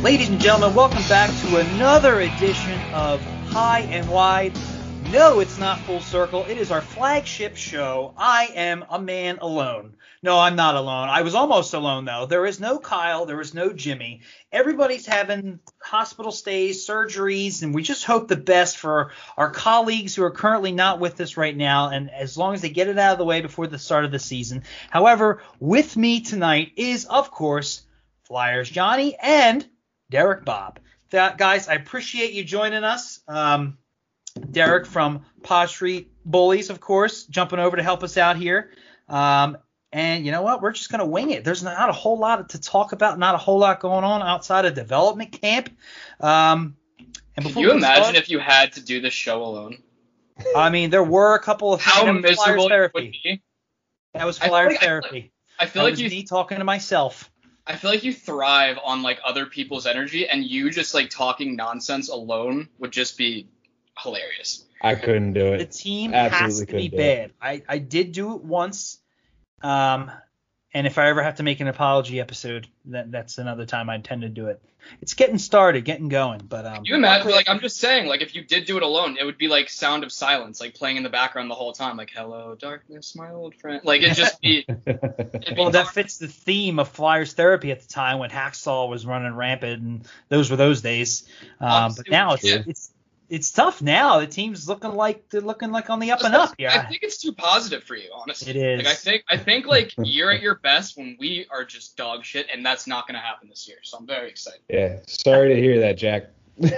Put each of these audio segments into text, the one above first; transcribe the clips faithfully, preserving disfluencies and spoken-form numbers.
Ladies and gentlemen, welcome back to another edition of High and Wide. No, it's not Full Circle. It is our flagship show. I am a man alone. No, I'm not alone. I was almost alone, though. There is no Kyle. There is no Jimmy. Everybody's having hospital stays, surgeries, and we just hope the best for our colleagues who are currently not with us right now, and as long as they get it out of the way before the start of the season. However, with me tonight is, of course, Flyers Johnny and Derek Bob. That, guys, I appreciate you joining us. Um, Derek from Pod Street Bullies, of course, jumping over to help us out here. Um, and you know what? We're just going to wing it. There's not a whole lot to talk about, not a whole lot going on outside of development camp. Um, and Can you imagine start, if you had to do this show alone? I mean, there were a couple of How things. miserable it therapy. would be. That was Flyers like, therapy. I feel that like was you me talking to myself. I feel like you thrive on like other people's energy, and you just like talking nonsense alone would just be hilarious. I couldn't do it. The team Absolutely has to be couldn't do bad. I, I did do it once. Um, and if I ever have to make an apology episode, that that's another time I intend to do it. It's getting started, getting going. But um, Can you imagine? Like I'm just saying, like if you did do it alone, it would be like Sound of Silence, like playing in the background the whole time, like "Hello, darkness, my old friend." Like it'd just be. it'd be well, that fits the theme of Flyers therapy at the time when Hacksaw was running rampant, and those were those days. Um, but now it's, yeah. it's it's tough now. The team's looking like they're looking like on the up and up here. I think it's too positive for you, honestly. It is. Like I think I think like you're at your best when we are just dog shit, and that's not going to happen this year. So I'm very excited. Yeah. Sorry to hear that, Jack.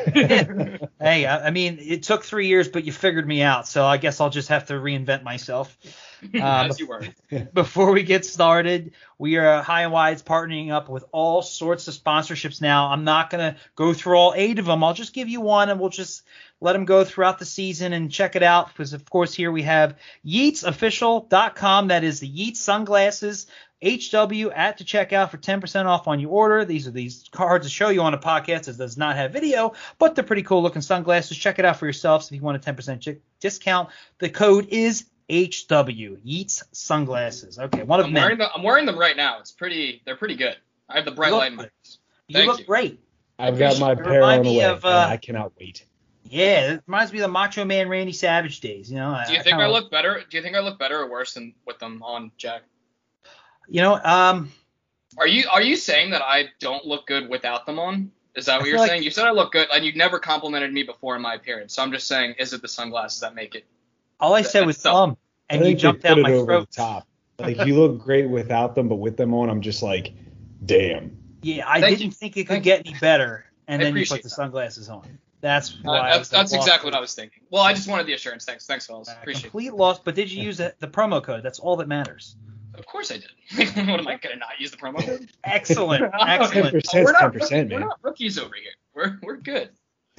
Hey, I, I mean, it took three years, but you figured me out, so I guess I'll just have to reinvent myself. Um, As you were. Before we get started, we are High and Wide's partnering up with all sorts of sponsorships now. I'm not going to go through all eight of them. I'll just give you one, and we'll just let them go throughout the season and check it out. Because, of course, here we have Yeats Official dot com. That is the Yeats sunglasses. H W at the checkout for ten percent off on your order. These are these cards to show you on a podcast. It does not have video, but they're pretty cool looking sunglasses. Check it out for yourselves if you want a ten percent ch- discount. The code is H W, Yeats sunglasses. Okay, one of I'm them. wearing them, I'm wearing them right now. It's pretty. They're pretty good. I have the bright You light. look, you Thank look you. great. I've got my Remind pair on the me way. of, uh, and I cannot wait. Yeah, it reminds me of the Macho Man Randy Savage days. You know. Do you I, think I, I kinda, look better? Do you think I look better or worse than with them on, Jack? You know, um, Are you are you saying that I don't look good without them on? Is that what I you're feel like- saying? You said I look good, and you never complimented me before in my appearance. So I'm just saying, is it the sunglasses that make it? all I said was So- um, and I you think they jumped put down it my over throat. the top. Like you look great without them, but with them on, I'm just like, damn. Yeah, I Thank didn't you. think it could Thank get any better, and I then you appreciate put the that. sunglasses on. That's Uh, why. I that's was, like, that's lost. exactly what I was thinking. Well, I just wanted the assurance. Thanks, thanks, fellas. Uh, Appreciate it. complete loss, but did you use the, the promo code? That's all that matters. Of course I did. What am I gonna not use the promo code? Excellent, ten excellent. percent, we're not ten percent, rookies, we're man. not rookies over here. We're we're good.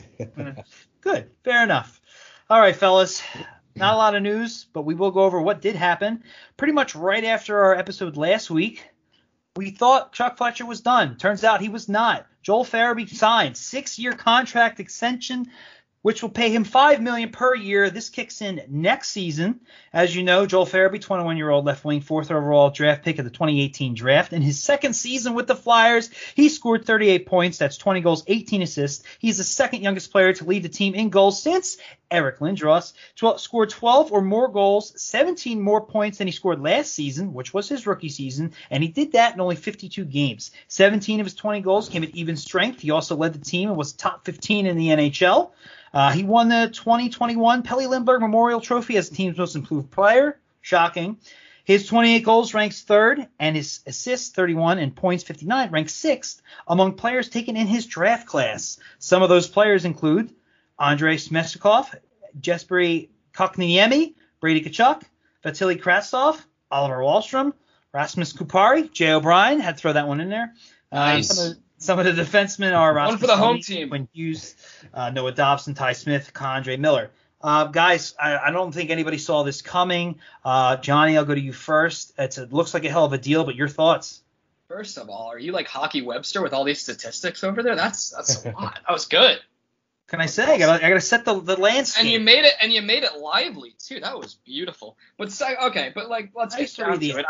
Good, fair enough. All right, fellas. Not a lot of news, but we will go over what did happen. Pretty much right after our episode last week, we thought Chuck Fletcher was done. Turns out he was not. Joel Farabee signed six-year contract extension, which will pay him five million dollars per year. This kicks in next season. As you know, Joel Farabee, twenty-one-year-old left wing, fourth overall draft pick of the twenty eighteen draft. In his second season with the Flyers, he scored thirty-eight points. That's twenty goals, eighteen assists. He's the second youngest player to lead the team in goals since Eric Lindros. twelve, scored twelve or more goals, seventeen more points than he scored last season, which was his rookie season, and he did that in only fifty-two games. seventeen of his twenty goals came at even strength. He also led the team and was top fifteen in the N H L. Uh, he won the twenty twenty-one Pelle Lindbergh Memorial Trophy as the team's most improved player. Shocking. His twenty-eight goals ranks third, and his assists, thirty-one, and points, fifty-nine, ranks sixth among players taken in his draft class. Some of those players include Andrei Smechnikov, Jesperi Kotkaniemi, Brady Tkachuk, Vasily Kravtsov, Oliver Wahlstrom, Rasmus Kupari, Jay O'Brien. Had to throw that one in there. Nice. Uh, some, of, some of the defensemen are One Rasmus for the home Dahlin, team. Quinn Hughes, uh, Noah Dobson, Ty Smith, Condre Miller. Uh, guys, I, I don't think anybody saw this coming. Uh, Johnny, I'll go to you first. It's a, looks like a hell of a deal, but your thoughts? First of all, are you like Hockey Webster with all these statistics over there? That's that's a lot. That was good. Can I say? I gotta, I gotta set the, the landscape. And you made it, and you made it lively too. That was beautiful. But so, okay, but like let's Nice get down to to it. I mean,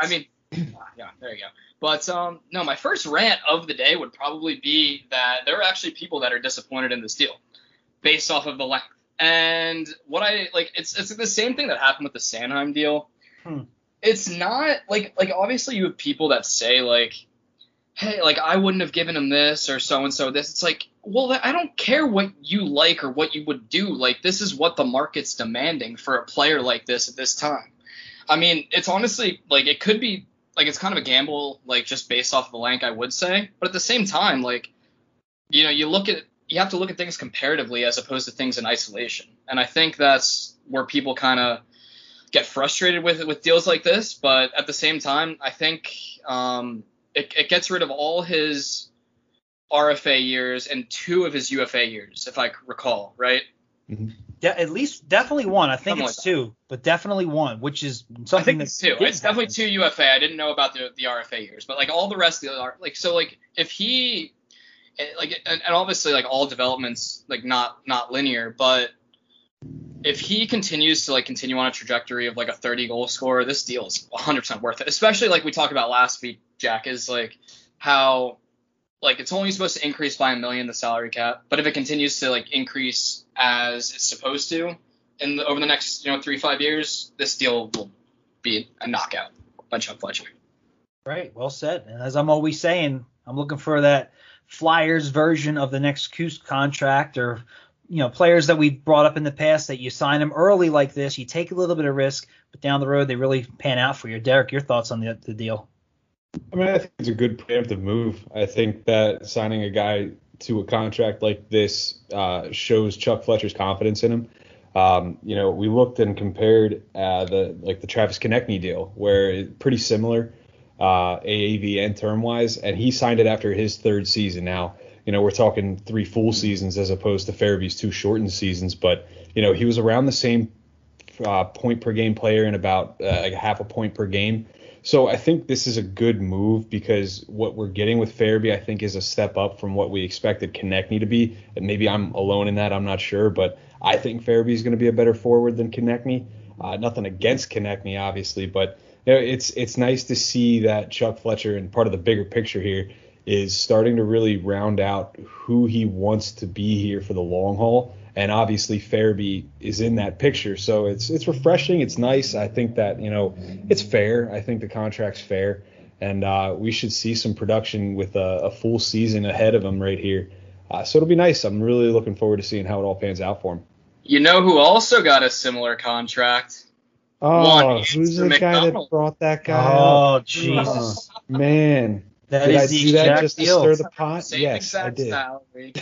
Yeah, there you go. But um, no, my first rant of the day would probably be that there are actually people that are disappointed in this deal based off of the length. And what I like, it's it's the same thing that happened with the Sanheim deal. Hmm. It's not like like obviously you have people that say like, hey, like I wouldn't have given him this or so and so this. It's like, well, I don't care what you like or what you would do. Like this is what the market's demanding for a player like this at this time. I mean, it's honestly like it could be like it's kind of a gamble, like just based off of the length, I would say. But at the same time, like, you know, you look at you have to look at things comparatively as opposed to things in isolation. And I think that's where people kind of get frustrated with with deals like this. But at the same time, I think um, it, it gets rid of all his R F A years and two of his U F A years, if I recall, right? Mm-hmm. De- at least definitely one. I think Something it's like two, but definitely one, which is something I think that it's two. did It's definitely happen. two U F A. I didn't know about the the R F A years, but like all the rest of the are like so like if he like and, and obviously like all developments like not not linear, but if he continues to like continue on a trajectory of like a thirty goal scorer, this deal is one hundred percent worth it. Especially like we talked about last week, Jack, is like how like it's only supposed to increase by a million the salary cap, but if it continues to like increase as it's supposed to in the, over the next you know three five years, this deal will be a knockout by Chuck Fletcher. Right, well said. And as I'm always saying, I'm looking for that Flyers version of the next Coos contract, or you know players that we've brought up in the past that you sign them early like this, you take a little bit of risk, but down the road they really pan out for you. Derek, your thoughts on the, the deal? I mean, I think it's a good preemptive move. I think that signing a guy to a contract like this uh, shows Chuck Fletcher's confidence in him. Um, you know, we looked and compared uh, the like the Travis Konechny deal, where it's pretty similar, uh, A A V and term wise, and he signed it after his third season. Now, you know, we're talking three full seasons as opposed to Farabee's two shortened seasons, but you know, he was around the same uh, point per game player and about uh, like half a point per game. So I think this is a good move because what we're getting with Farabee, I think, is a step up from what we expected Konechny to be. And maybe I'm alone in that, I'm not sure, but I think Farabee is going to be a better forward than Konechny. Uh, nothing against Konechny, obviously, but you know, it's it's nice to see that Chuck Fletcher, and part of the bigger picture here, is starting to really round out who he wants to be here for the long haul. And obviously Farabee is in that picture. So it's it's refreshing. It's nice. I think that, you know, it's fair. I think the contract's fair. And uh, we should see some production with a, a full season ahead of him right here. Uh, so it'll be nice. I'm really looking forward to seeing how it all pans out for him. You know who also got a similar contract? Oh, One, who's the Andrew guy that McDonald. brought that guy Oh, up? Jesus. Oh, man. That Did is I the do that exact just to deal. stir the pot? Same Yes, exact I did. salary.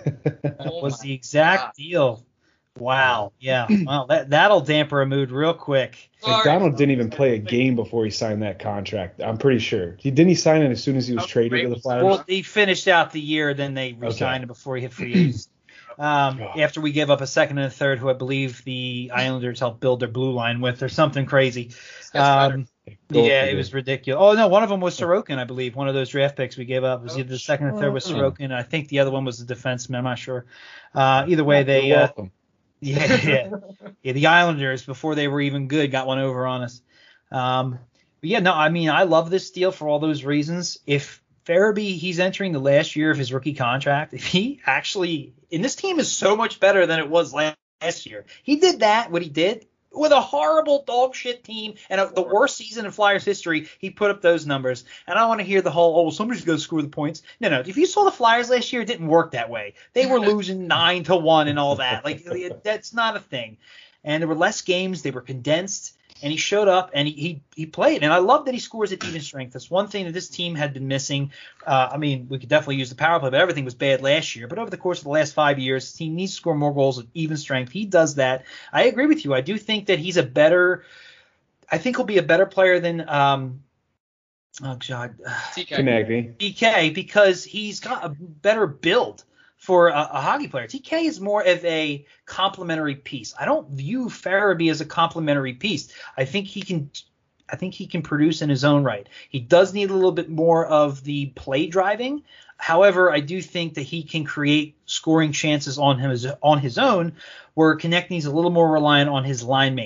Oh was my the exact God. deal. Wow. Yeah. Well, that, that'll damper a mood real quick. Sorry. McDonald didn't even play a game before he signed that contract. I'm pretty sure. He didn't he sign it as soon as he was How traded great to the was Flyers? Well, he finished out the year, then they re-signed Okay. him before he hit free agency. Um, after we gave up a second and a third, who I believe the Islanders helped build their blue line with, or something crazy. Um, Go yeah, for it it. was ridiculous. Oh no, one of them was Sorokin, I believe. One of those draft picks we gave up was either the second or third was Oh. Sorokin. I think the other one was the defenseman. I'm not sure. Uh, either way, they You're uh, welcome. yeah, yeah, yeah. The Islanders, before they were even good, got one over on us. Um, but yeah, no, I mean, I love this deal for all those reasons. If Farabee, he's entering the last year of his rookie contract. If he actually, and this team is so much better than it was last, last year. He did that, what he did, with a horrible dog shit team and a, the worst season in Flyers history. He put up those numbers. And I want to hear the whole, oh, well, somebody's going to score the points. No, no. If you saw the Flyers last year, it didn't work that way. They were losing nine to one and all that. Like, that's not a thing. And there were less games. They were condensed. And he showed up and he, he he played. And I love that he scores at even strength. That's one thing that this team had been missing. Uh, I mean, we could definitely use the power play, but everything was bad last year. But over the course of the last five years, the team needs to score more goals at even strength. He does that. I agree with you. I do think that he's a better – I think he'll be a better player than um, – oh, God. T K. Konechny. D K, because he's got a better build for a, a hockey player. T K is more of a complementary piece. I don't view Farabee as a complementary piece. I think he can I think he can produce in his own right. He does need a little bit more of the play driving. However, I do think that he can create scoring chances on him as, on his own, where Konechny's a little more reliant on his line mates.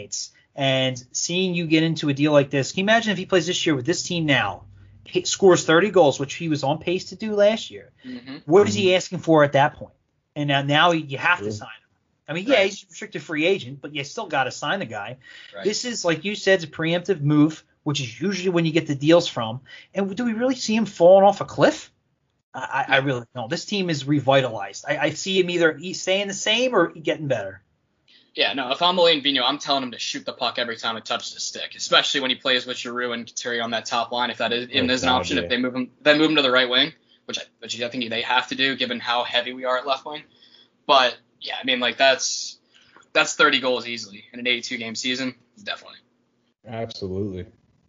And seeing you get into a deal like this, can you imagine if he plays this year with this team now, he scores thirty goals, which he was on pace to do last year? Mm-hmm. What is he asking for at that point? And now, now you have True. to sign him. I mean, yeah, Right. he's a restricted free agent, but you still got to sign the guy. Right. This is, like you said, it's a preemptive move, which is usually when you get the deals from. And do we really see him falling off a cliff? I, I really don't. This team is revitalized. I, I see him either staying the same or getting better. Yeah, no, if I'm Elaine Vigneault, I'm telling him to shoot the puck every time it touches the stick, especially when he plays with Giroux and Couturier on that top line. If that is, even Oh, is an God, option, yeah. if they move him, they move him to the right wing, which I, which I think they have to do given how heavy we are at left wing. But yeah, I mean, like that's that's thirty goals easily in an eighty-two game season, definitely. Absolutely.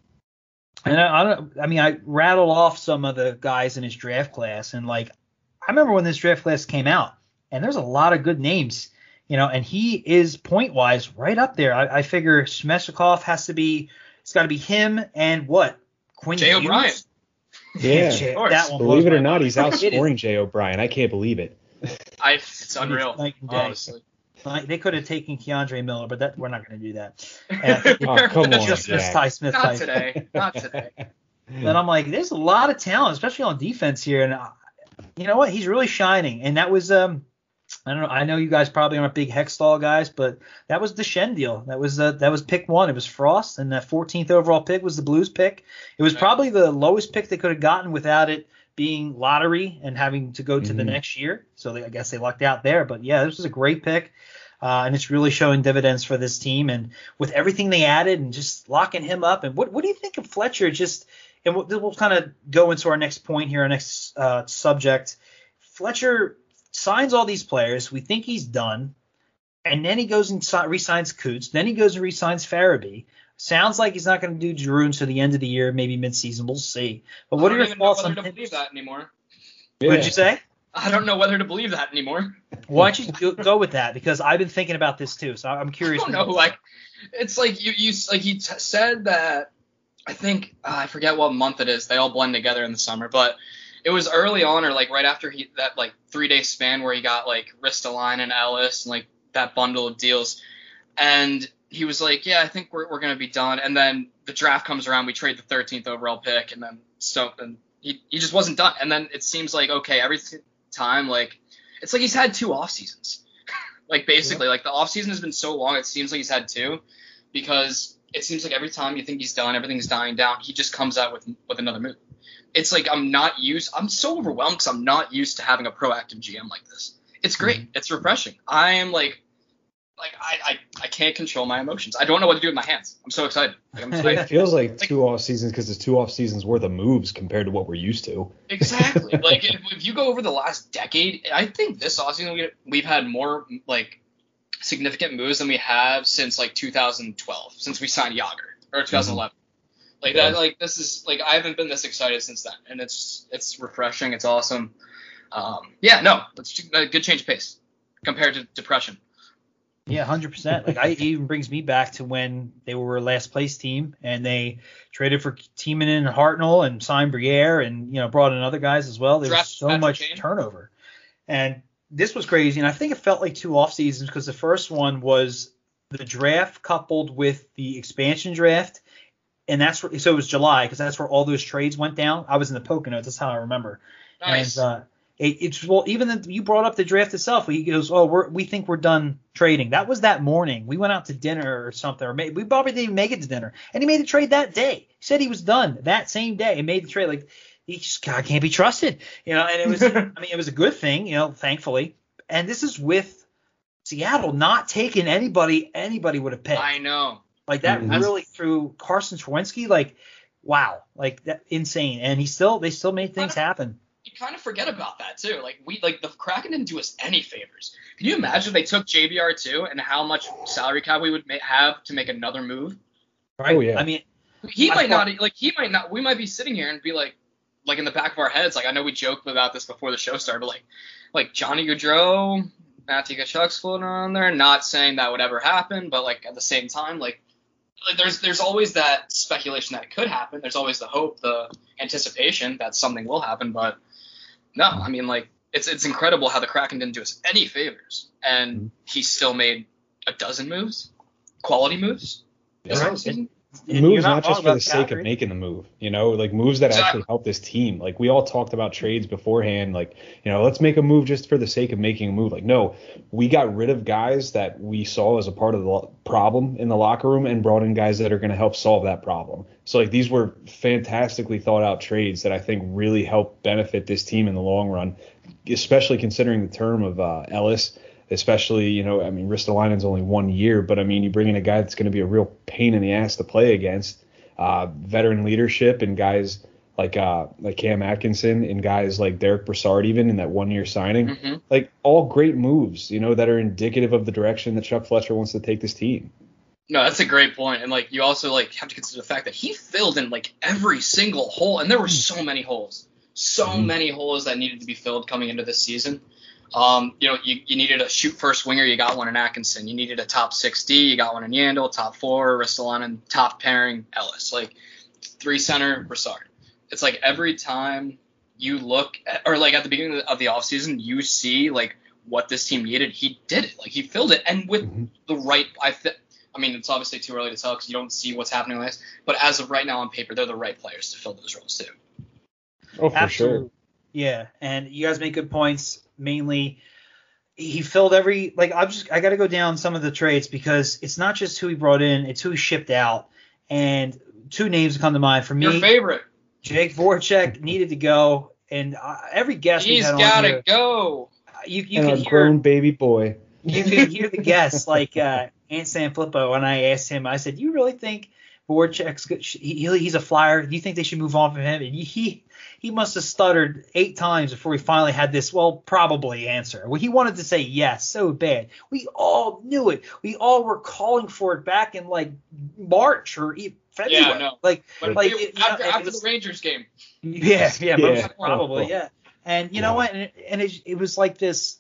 And I, I don't. I mean, I rattled off some of the guys in his draft class, and like, I remember when this draft class came out, and there's a lot of good names, you know, and he is point wise right up there. I, I figure Smeshnikov has to be. It's got to be him and what Quinn Jay Hughes? O'Brien. Yeah. Jay- Of course. that one Believe blows it or my not, mind. he's It is. outscoring Jay O'Brien. I can't believe it. I, it's unreal, night and day. honestly. Like, they could have taken Keandre Miller, but that we're not going to do that. And Oh, come on, just Jack. Ty Smith Not type. today. Not today. But I'm like, there's a lot of talent, especially on defense here, and uh, you know what? He's really shining. And that was, um, I don't know. I know you guys probably aren't big Hextall guys, but that was the Shen deal. That was uh, that was pick one. It was Frost, and that fourteenth overall pick was the Blues pick. It was Right. probably the lowest pick they could have gotten without it being lottery and having to go to the Mhm. next year. So they, I guess they lucked out there. But yeah, this was a great pick. Uh, and it's really showing dividends for this team. And with everything they added and just locking him up. And what what do you think of Fletcher? Just and we'll, we'll kind of go into our next point here, our next uh, subject. Fletcher signs all these players. We think he's done. And then he goes and si- re-signs Coots. Then he goes and re-signs Farabee. Sounds like he's not going to do Giroux until the end of the year, maybe midseason. We'll see. But what I are don't your even know thoughts whether on to him? believe that anymore. What did you say? I don't know whether to believe that anymore. Why don't you go, go with that? Because I've been thinking about this too, so I'm I curious. don't know. Like, it's like you, you like he t- said that. I think uh, I forget what month it is. They all blend together in the summer, but it was early on or like right after he that like three day span where he got like Ristolainen and Ellis and like that bundle of deals, and he was like, yeah, I think we're we're gonna be done. And then the draft comes around, we trade the thirteenth overall pick, and then so and he he just wasn't done. And then it seems like okay, every t- time like it's like he's had two off seasons. Like basically, like the off season has been so long, it seems like he's had two, because it seems like every time you think he's done, everything's dying down, he just comes out with with another move. It's like I'm not used. I'm so overwhelmed because I'm not used to having a proactive G M like this. It's great. Mm-hmm. It's refreshing. I am like, like I, I I can't control my emotions. I don't know what to do with my hands. I'm so excited. Like, I'm It excited. feels like two off seasons because it's two off seasons worth of moves compared to what we're used to. Exactly. Like if, if you go over the last decade, I think this offseason we, we've had more like significant moves than we have since like two thousand twelve, since we signed Yager, or two thousand eleven. Like that, like this is like I haven't been this excited since then, and it's it's refreshing. It's awesome. Um, yeah, no, it's a good change of pace compared to depression. Yeah, one hundred percent. Like, I, it even brings me back to when they were a last place team and they traded for Tiemann and Hartnell and signed Briere and, you know, brought in other guys as well. There was Draft so Patrick much Kane. turnover. And this was crazy. And I think it felt like two off seasons because the first one was the draft coupled with the expansion draft. And that's where, so it was July because that's where all those trades went down. I was in the Poconos. That's how I remember. Nice. And, uh, It, it's well, even the, you brought up the draft itself. He goes, "Oh, we're, we think we're done trading." That was that morning. We went out to dinner or something, or maybe, we probably didn't even make it to dinner. And he made the trade that day. He said he was done that same day and made the trade. Like, he just God can't be trusted, you know. And it was, I mean, it was a good thing, you know, thankfully. And this is with Seattle not taking anybody anybody would have picked. I know. Like that Mhm. really through Carson Chwensky, like wow, like that insane. And he still they still made things happen. You kind of forget about that too. Like we like the Kraken didn't do us any favors. Can you imagine if they took J B R two and how much salary cap we would ma- have to make another move? Right? Oh, yeah. I mean, He I might thought- not like he might not. We might be sitting here and be like, like in the back of our heads, like I know we joked about this before the show started, but like, like Johnny Gaudreau, Matthew Tkachuk's floating around there. Not saying that would ever happen, but like at the same time, like, like there's there's always that speculation that it could happen. There's always the hope, the anticipation that something will happen, but no, I mean like it's it's incredible how the Kraken didn't do us any favors, and he still made a dozen moves, quality moves. this Yeah. offseason. And moves you're not, just wrong for about the sake of Calgary. making the move, you know, like moves that Exactly. actually help this team. Like we all talked about trades beforehand, like, you know, let's make a move just for the sake of making a move. Like, no, we got rid of guys that we saw as a part of the lo- problem in the locker room and brought in guys that are going to help solve that problem. So like these were fantastically thought out trades that I think really help benefit this team in the long run, especially considering the term of uh, Ellis. Especially, you know, I mean, Ristolainen's only one year, but I mean, you bring in a guy that's going to be a real pain in the ass to play against. Uh, veteran leadership and guys like uh, like Cam Atkinson and guys like Derek Brassard, even in that one year signing, Mm-hmm. like all great moves, you know, that are indicative of the direction that Chuck Fletcher wants to take this team. No, that's a great point. And like you also like have to consider the fact that he filled in like every single hole, and there were so many holes, so Mhm. many holes that needed to be filled coming into this season. Um, you know, you, you needed a shoot first winger, you got one in Atkinson. You needed a top six D, you got one in Yandel. Top four, Ristolainen. Top pairing, Ellis. Like three center, Brassard. It's like every time you look at, or like at the beginning of the offseason, you see like what this team needed. He did it. Like he filled it, and with Mhm. the right. I th- I mean, it's obviously too early to tell because you don't see what's happening on this. But as of right now on paper, they're the right players to fill those roles too. Oh, for Absolutely. sure. Yeah, and you guys make good points. Mainly, he filled every like. I'm just I got to go down some of the trades because it's not just who he brought in; it's who he shipped out. And two names come to mind for me. Your favorite. Jake Voracek needed to go, and uh, every guest we've He's had on gotta here, go. you you And can our hear grown baby boy. you can hear the guests like uh, Ant Sanfilippo. When I asked him, I said, "You really think Voracek's good? He, he's a flyer? Do you think they should move on from him?" And he he must have stuttered eight times before he finally had this, well, probably answer. Well, he wanted to say yes so bad. We all knew it. We all were calling for it back in like March or e- February. Yeah, no. Like, But like it- it- you know, after it after was- the Rangers game. yeah, yeah, Yeah. probably, yeah. And you know Yeah. what? And, it, and it, it was like this.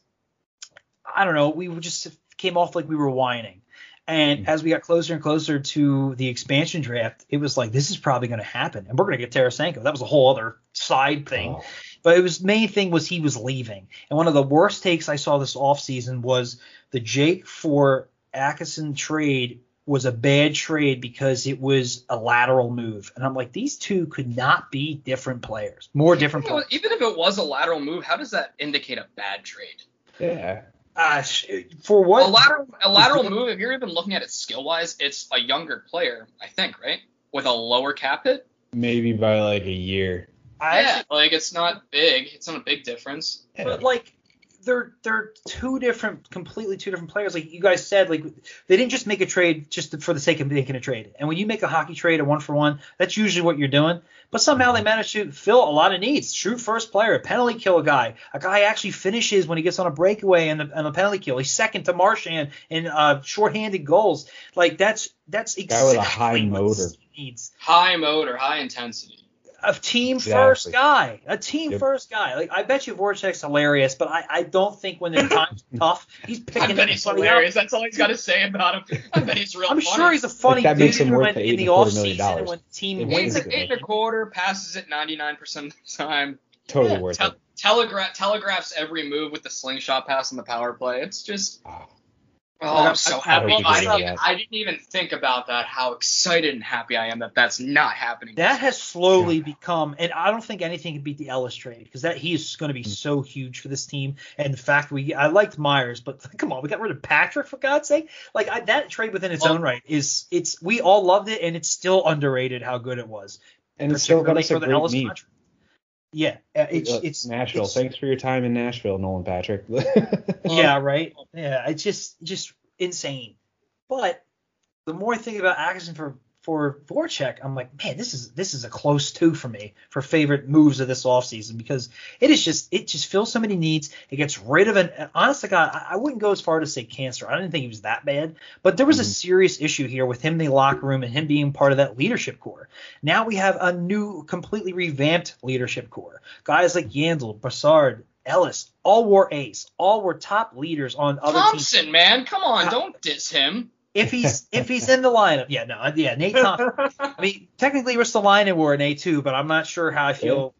I don't know. We were just came off like we were whining. And as we got closer and closer to the expansion draft, it was like, this is probably going to happen. And we're going to get Tarasenko. That was a whole other side thing. Oh. But it was main thing was he was leaving. And one of the worst takes I saw this offseason was the Jake for Atkinson trade was a bad trade because it was a lateral move. And I'm like, these two could not be different players. More different You know, players. even if it was a lateral move, how does that indicate a bad trade? Yeah. Uh, for what? A lateral a lateral move, if you're even looking at it skill wise, it's a younger player, I think, right? With a lower cap hit. Maybe by like a year. I yeah, actually, like it's not big. It's not a big difference. but like they're they're two different, completely two different players. Like you guys said, like they didn't just make a trade just for the sake of making a trade. And when you make a hockey trade, a one for one, that's usually what you're doing. But somehow they managed to fill a lot of needs. Shoot first player, penalty kill a guy. A guy actually finishes when he gets on a breakaway and the, and the penalty kill. He's second to Marchand in uh, shorthanded goals. Like that's that's exactly Guy with a high what motor. this team needs. High motor, high intensity. A team Exactly. first guy. A team Yep. first guy. Like I bet you Voracek's hilarious, but I, I don't think when the time's tough, he's picking I bet he's somebody hilarious. up. That's all he's got to say about him. I bet he's real I'm funny. sure he's a funny Like, that dude makes him worth when, the in eight the and a quarter off million season dollars. when the team It Eight wins. and, makes it. it. eight and a quarter, passes it ninety-nine percent of the time. Totally Yeah, worth Tel- it. telegra- telegraphs every move with the slingshot pass on the power play. It's just, Ah. oh, Like, I'm so I- happy. I hope I, he didn't does even, that. I didn't even think about that. How excited and happy I am that that's not happening. That has slowly become, and I don't think anything can beat the Ellis trade because that he is going to be so huge for this team. And the fact we, I liked Myers, but come on, we got rid of Patrick for God's sake. Like I, that trade within its Well- own right is, it's we all loved it, and it's still underrated how good it was. And it's still got particularly us a for the great Ellis need. contract. Yeah, uh, it's Uh, it's Nashville. it's- Thanks for your time in Nashville, Nolan Patrick. Yeah, right. Yeah, it's just just insane. But the more I think about Atkinson for for Voracek, I'm like, man, this is this is a close two for me for favorite moves of this offseason because it is just it just fills so many needs. It gets rid of an honest to God, I, I wouldn't go as far to say cancer. I didn't think he was that bad, but there was a Mhm. serious issue here with him in the locker room and him being part of that leadership core. Now we have a new, completely revamped leadership core. Guys like Yandel, Brassard, Ellis, all were ace, all were top leaders on other teams. Thompson, man, come on, Uh, don't diss him. If he's if he's in the lineup, yeah, no, yeah, Nate Thompson. I mean, technically Ristolainen were an A two, but I'm not sure how I feel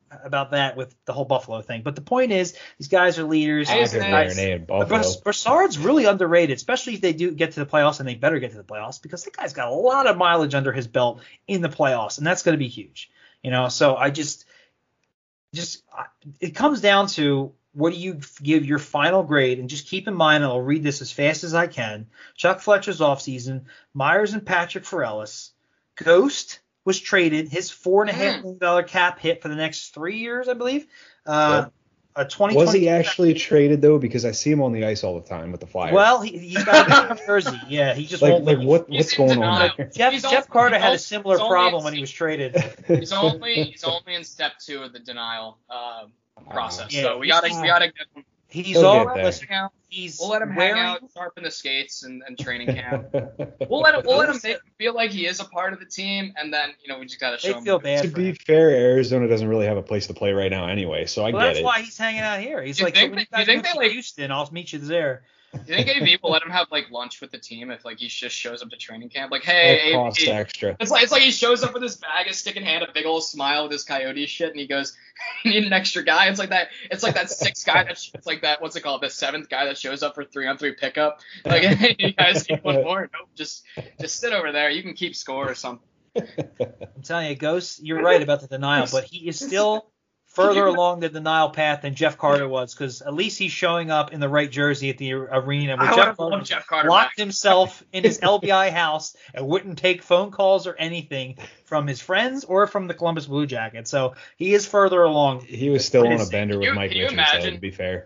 about that with the whole Buffalo thing. But the point is, these guys are leaders. Hey, I've been guys. there in Buffalo. Brassard's really underrated, especially if they do get to the playoffs, and they better get to the playoffs because that guy's got a lot of mileage under his belt in the playoffs, and that's going to be huge. You know, so I just, just it comes down to what do you give your final grade, and just keep in mind, and I'll read this as fast as I can. Chuck Fletcher's offseason, Myers and Patrick for Ellis, Ghost was traded, his four and a half million dollar cap hit for the next three years, I believe. Uh, a twenty Was he actually traded though? Because I see him on the ice all the time with the Flyers. Well, he, he's got a different jersey. Yeah, he just like, won't. like what He's what's in going on denial. there? Jeff He's Jeff al- Carter he's had al- a similar he's only problem in- when he was traded. He's only he's only in step two of the denial uh, process. Yeah. So we gotta we gotta get him. He's He'll all get there. listen, Hang out. he's We'll let him wearing, hang out, sharpen the skates, and, and training camp. We'll let him we'll let him make, feel like he is a part of the team, and then you know we just gotta show They him. feel bad To for be him. fair, Arizona doesn't really have a place to play right now anyway, so I Well, get that's it. why he's hanging out here. He's You like, think when you that- you guys think move they, to like- Houston, I'll meet you there. Do you think A V will let him have like lunch with the team if like he just shows up to training camp? Like, It hey, costs A V. extra. It's like it's like he shows up with his bag, his stick in hand, a big old smile with his Coyote shit, and he goes, "You need an extra guy." It's like that. It's like that sixth guy that it's like that. What's it called? The seventh guy that shows up for three on three pickup. Like, hey, you guys need one more? Nope, just just sit over there. You can keep score or something. I'm telling you, Ghost, you're right about the denial, but he is still further along the denial path than Jeff Carter was, because at least he's showing up in the right jersey at the arena. Where I Jeff would've Carter loved Jeff Carter locked back. himself in his L B I house and wouldn't take phone calls or anything from his friends or from the Columbus Blue Jackets. So he is further along. He was still on a Crazy. bender Can with you- Mike can you Mitchell, so imagine? to be fair.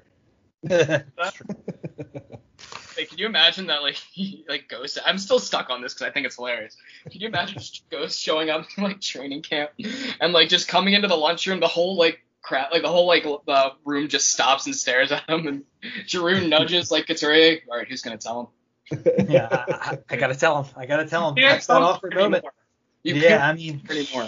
Like, can you imagine that, like, he, like Ghost? I'm still stuck on this because I think it's hilarious. Can you imagine just Ghost showing up to like training camp and like just coming into the lunchroom, the whole like crap, like the whole like the room just stops and stares at him, and Giroux nudges like Couturier. All right, who's gonna tell him? Yeah, I, I, I gotta tell him. I gotta tell him. You That's that awkward moment. You Yeah, can't I mean, anymore.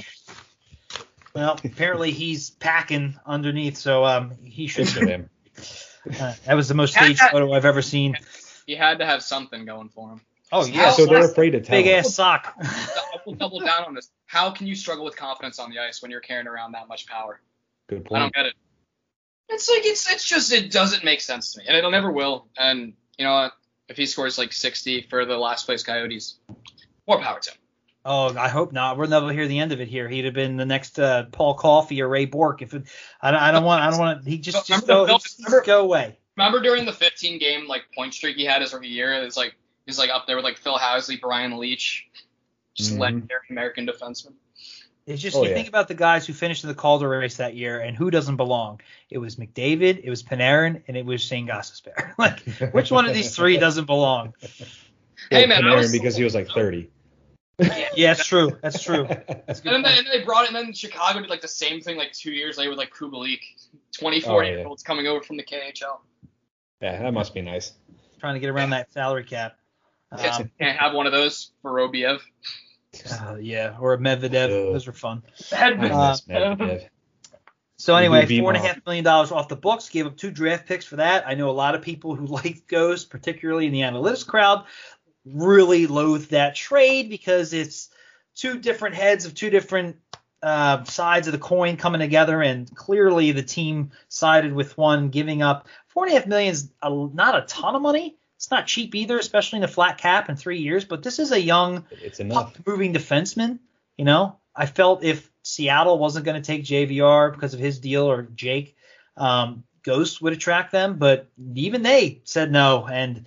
well, apparently he's packing underneath, so um, he should. Good for him. Uh, that was the most staged photo I've ever seen. He had to have something going for him. Oh Yeah, yeah, so they're afraid to tell big him. ass sock. I will double down on this. How can you struggle with confidence on the ice when you're carrying around that much power? Good I point. don't get it. It's like it's it's just it doesn't make sense to me, and it'll never will. And you know what? If he scores like sixty for the last place Coyotes, more power to him. Oh, I hope not. We'll never hear the end of it here. He'd have been the next uh, Paul Coffey or Ray Bork. If it, I don't, I don't want, I don't want. He just, just Remember go, the- just, just go away. Remember during the fifteen game like point streak he had his rookie year? It's like he's like up there with like Phil Housley, Brian Leach, just Mhm. legendary American defenseman. It's just Oh, you yeah. think about the guys who finished in the Calder race that year and who doesn't belong. It was McDavid, it was Panarin, and it was Shane Gostisbehere. Like, which one of these three doesn't belong? Hey, Well, man, I Panarin was- because he was like thirty. Yeah, it's true. That's true. That's a good And then, point. and then they brought it, and then Chicago did like the same thing like two years later with like Kubalik, twenty-four Oh, yeah. year olds coming over from the K H L. Yeah, that must be nice. Trying to get around that salary cap. Yes, Um, can't have one of those for Robiev. uh, yeah, or a Medvedev. Ugh. Those were fun. I Head- miss Uh, Medvedev. So anyway, Lou four and a Vima. half million dollars off the books. Gave up two draft picks for that. I know a lot of people who like Ghost, particularly in the analytics crowd, really loathe that trade because it's two different heads of two different uh, sides of the coin coming together, and clearly the team sided with one, giving up four and a half million is a, not a ton of money. It's not cheap either, especially in a flat cap in three years. But this is a young, It's enough. moving defenseman. You know, I felt if Seattle wasn't going to take J V R because of his deal or Jake, um, Ghost would attract them. But even they said no. And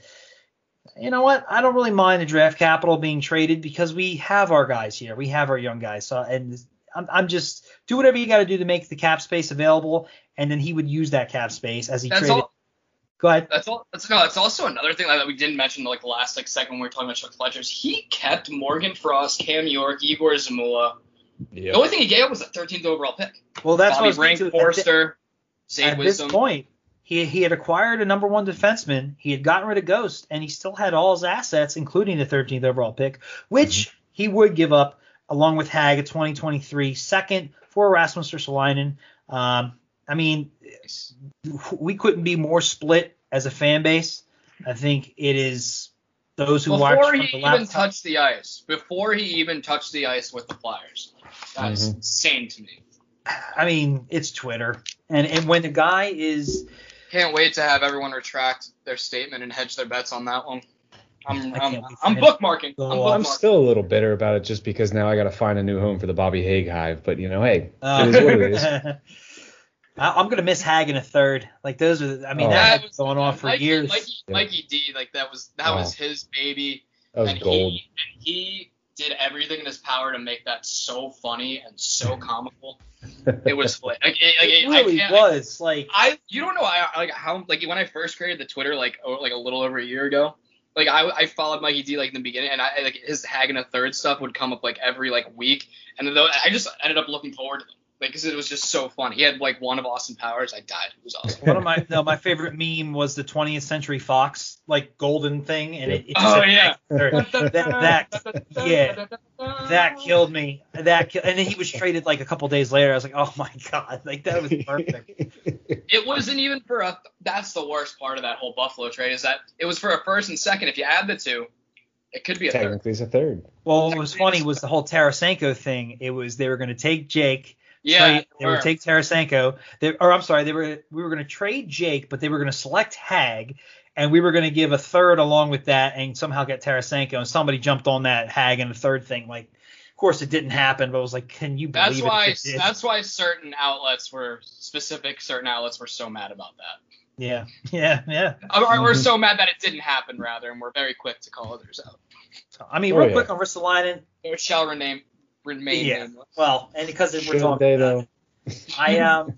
you know what? I don't really mind the draft capital being traded because we have our guys here. We have our young guys. So and I'm, I'm just do whatever you got to do to make the cap space available. And then he would use that cap space as he That's traded. all. Go ahead. That's all. That's no. That's also another thing that we didn't mention like the last like second when we were talking about Chuck Fletcher's. He kept Morgan Frost, Cam York, Igor Zamula. Yep. The only thing he gave up was the thirteenth overall pick. Well, that's what I Bobby was getting Brink, to. At thi- Forster, Zay At this Wisdom. point, he he had acquired a number one defenseman. He had gotten rid of Ghost, and he still had all his assets, including the thirteenth overall pick, which Mm-hmm. he would give up along with Hag, a twenty twenty-three second for Rasmus Ristolainen. Um, I mean, we couldn't be more split as a fan base. I think it is those who watch Before from he the even laptop. touched the ice, before he even touched the ice with the Flyers, that's Mhm. insane to me. I mean, it's Twitter, and and when the guy is, Can't wait to have everyone retract their statement and hedge their bets on that one. I'm I I'm, can't wait for I'm him. bookmarking. Go I'm on. I'm bookmarking. still a little bitter about it just because now I got to find a new home for the Bobby Hague hive. But, you know, hey, Uh, it is what it is. I- I'm gonna miss Hag in a third. Like those are, I mean, Oh. that That had was been going on for Mikey, years. Mikey, Yeah. Mikey D, like that was that Oh. was his baby. That was and gold. He, and he did everything in his power to make that so funny and so comical. It was like, like, it, like, It I really can't- was like. I you don't know I, like how like when I first created the Twitter like oh, like a little over a year ago, like I, I followed Mikey D like in the beginning, and I like his Hag in a third stuff would come up like every like week, and then though I just ended up looking forward to them like because it was just so funny. He had like one of Austin Powers. I died. It was awesome. One of my no, my favorite meme was the twentieth Century Fox like golden thing, and it, it just Oh said yeah. that, that yeah, that killed me. That kill, and then he was traded like a couple days later. I was like, oh my god, like that was perfect. It wasn't even for a. That's the worst part of that whole Buffalo trade is that it was for a first and second. If you add the two, it could be a third. Technically, it's a third. Well, what was funny was the whole Tarasenko thing. It was they were going to take Jake. Yeah, trade, they were. would take Tarasenko. They, or I'm sorry, they were we were going to trade Jake, but they were going to select Hag, and we were going to give a third along with that, and somehow get Tarasenko. And somebody jumped on that Hag and the third thing. Like, of course, it didn't happen, but I was like, can you believe That's it? why. if it did? That's why certain outlets were specific. Certain outlets were so mad about that. Yeah, yeah, yeah. Or we're so mad that it didn't happen, rather, and we're very quick to call others out. So, I mean, Oh, real yeah. quick on Ristolainen. There shall remain remain Yeah. nameless. Well, and because we're Shouldn't talking they, about though? it, I um,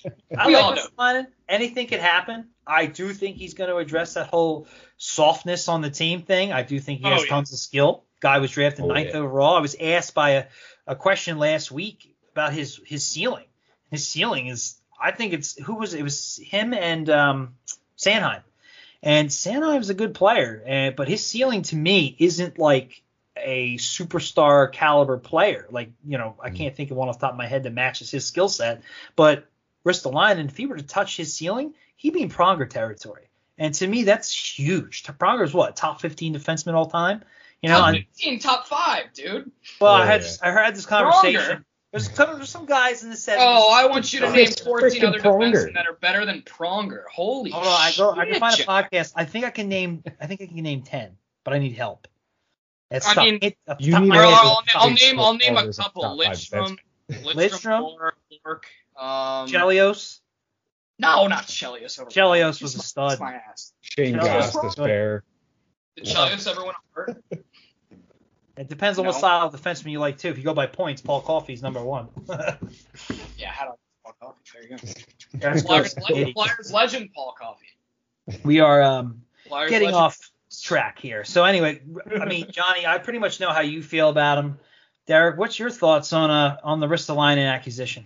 I We all like know. Ristolainen. Anything could happen. I do think he's going to address that whole softness on the team thing. I do think he Oh, has yeah. tons of skill. Guy was drafted Oh, ninth yeah. overall. I was asked by a, a question last week about his his ceiling. His ceiling is, I think it's who was it? It was him and um, Sanheim. And Sanheim's a good player, and but his ceiling to me isn't like a superstar caliber player. Like, you know, I can't think of one off the top of my head that matches his skill set. But Ristolainen, if he were to touch his ceiling, he'd be in Pronger territory. And to me, that's huge. Pronger's what, top fifteen defenseman all time? You know, Top and, fifteen, top five, dude. well, Oh, I had yeah. I heard this conversation. Pronger? There's some, there's some guys in the seventies. Oh, I want you to name Chris fourteen freaking other Pronger. defensemen that are better than Pronger. Holy Hold on, I go. I can find a shit. podcast. I think I can name. I think I can name ten, but I need help. It's I tough. mean, It, off the you top of need my Or to head, I'll, it's I'll, tough. I'll name I'll name a Pronger's a couple. top five Lidstrom, Lidstrom? Lidstrom, Bork, Bork, um, Chelios. no, not Chelios. Over Chelios was a Kiss stud. my ass. Shane Yeah. Goss, despair. Did Chelios ever win a hurt? It depends on what No. style of defenseman you like too. If you go by points, Paul Coffey's number one. Yeah, had a Paul Coffey. There you go. That's Flyers, close. legend, Flyers legend Paul Coffey. We are um, Flyers getting legend. off track here. So anyway, I mean, Johnny, I pretty much know how you feel about him. Derek, what's your thoughts on uh on the Ristolainen acquisition?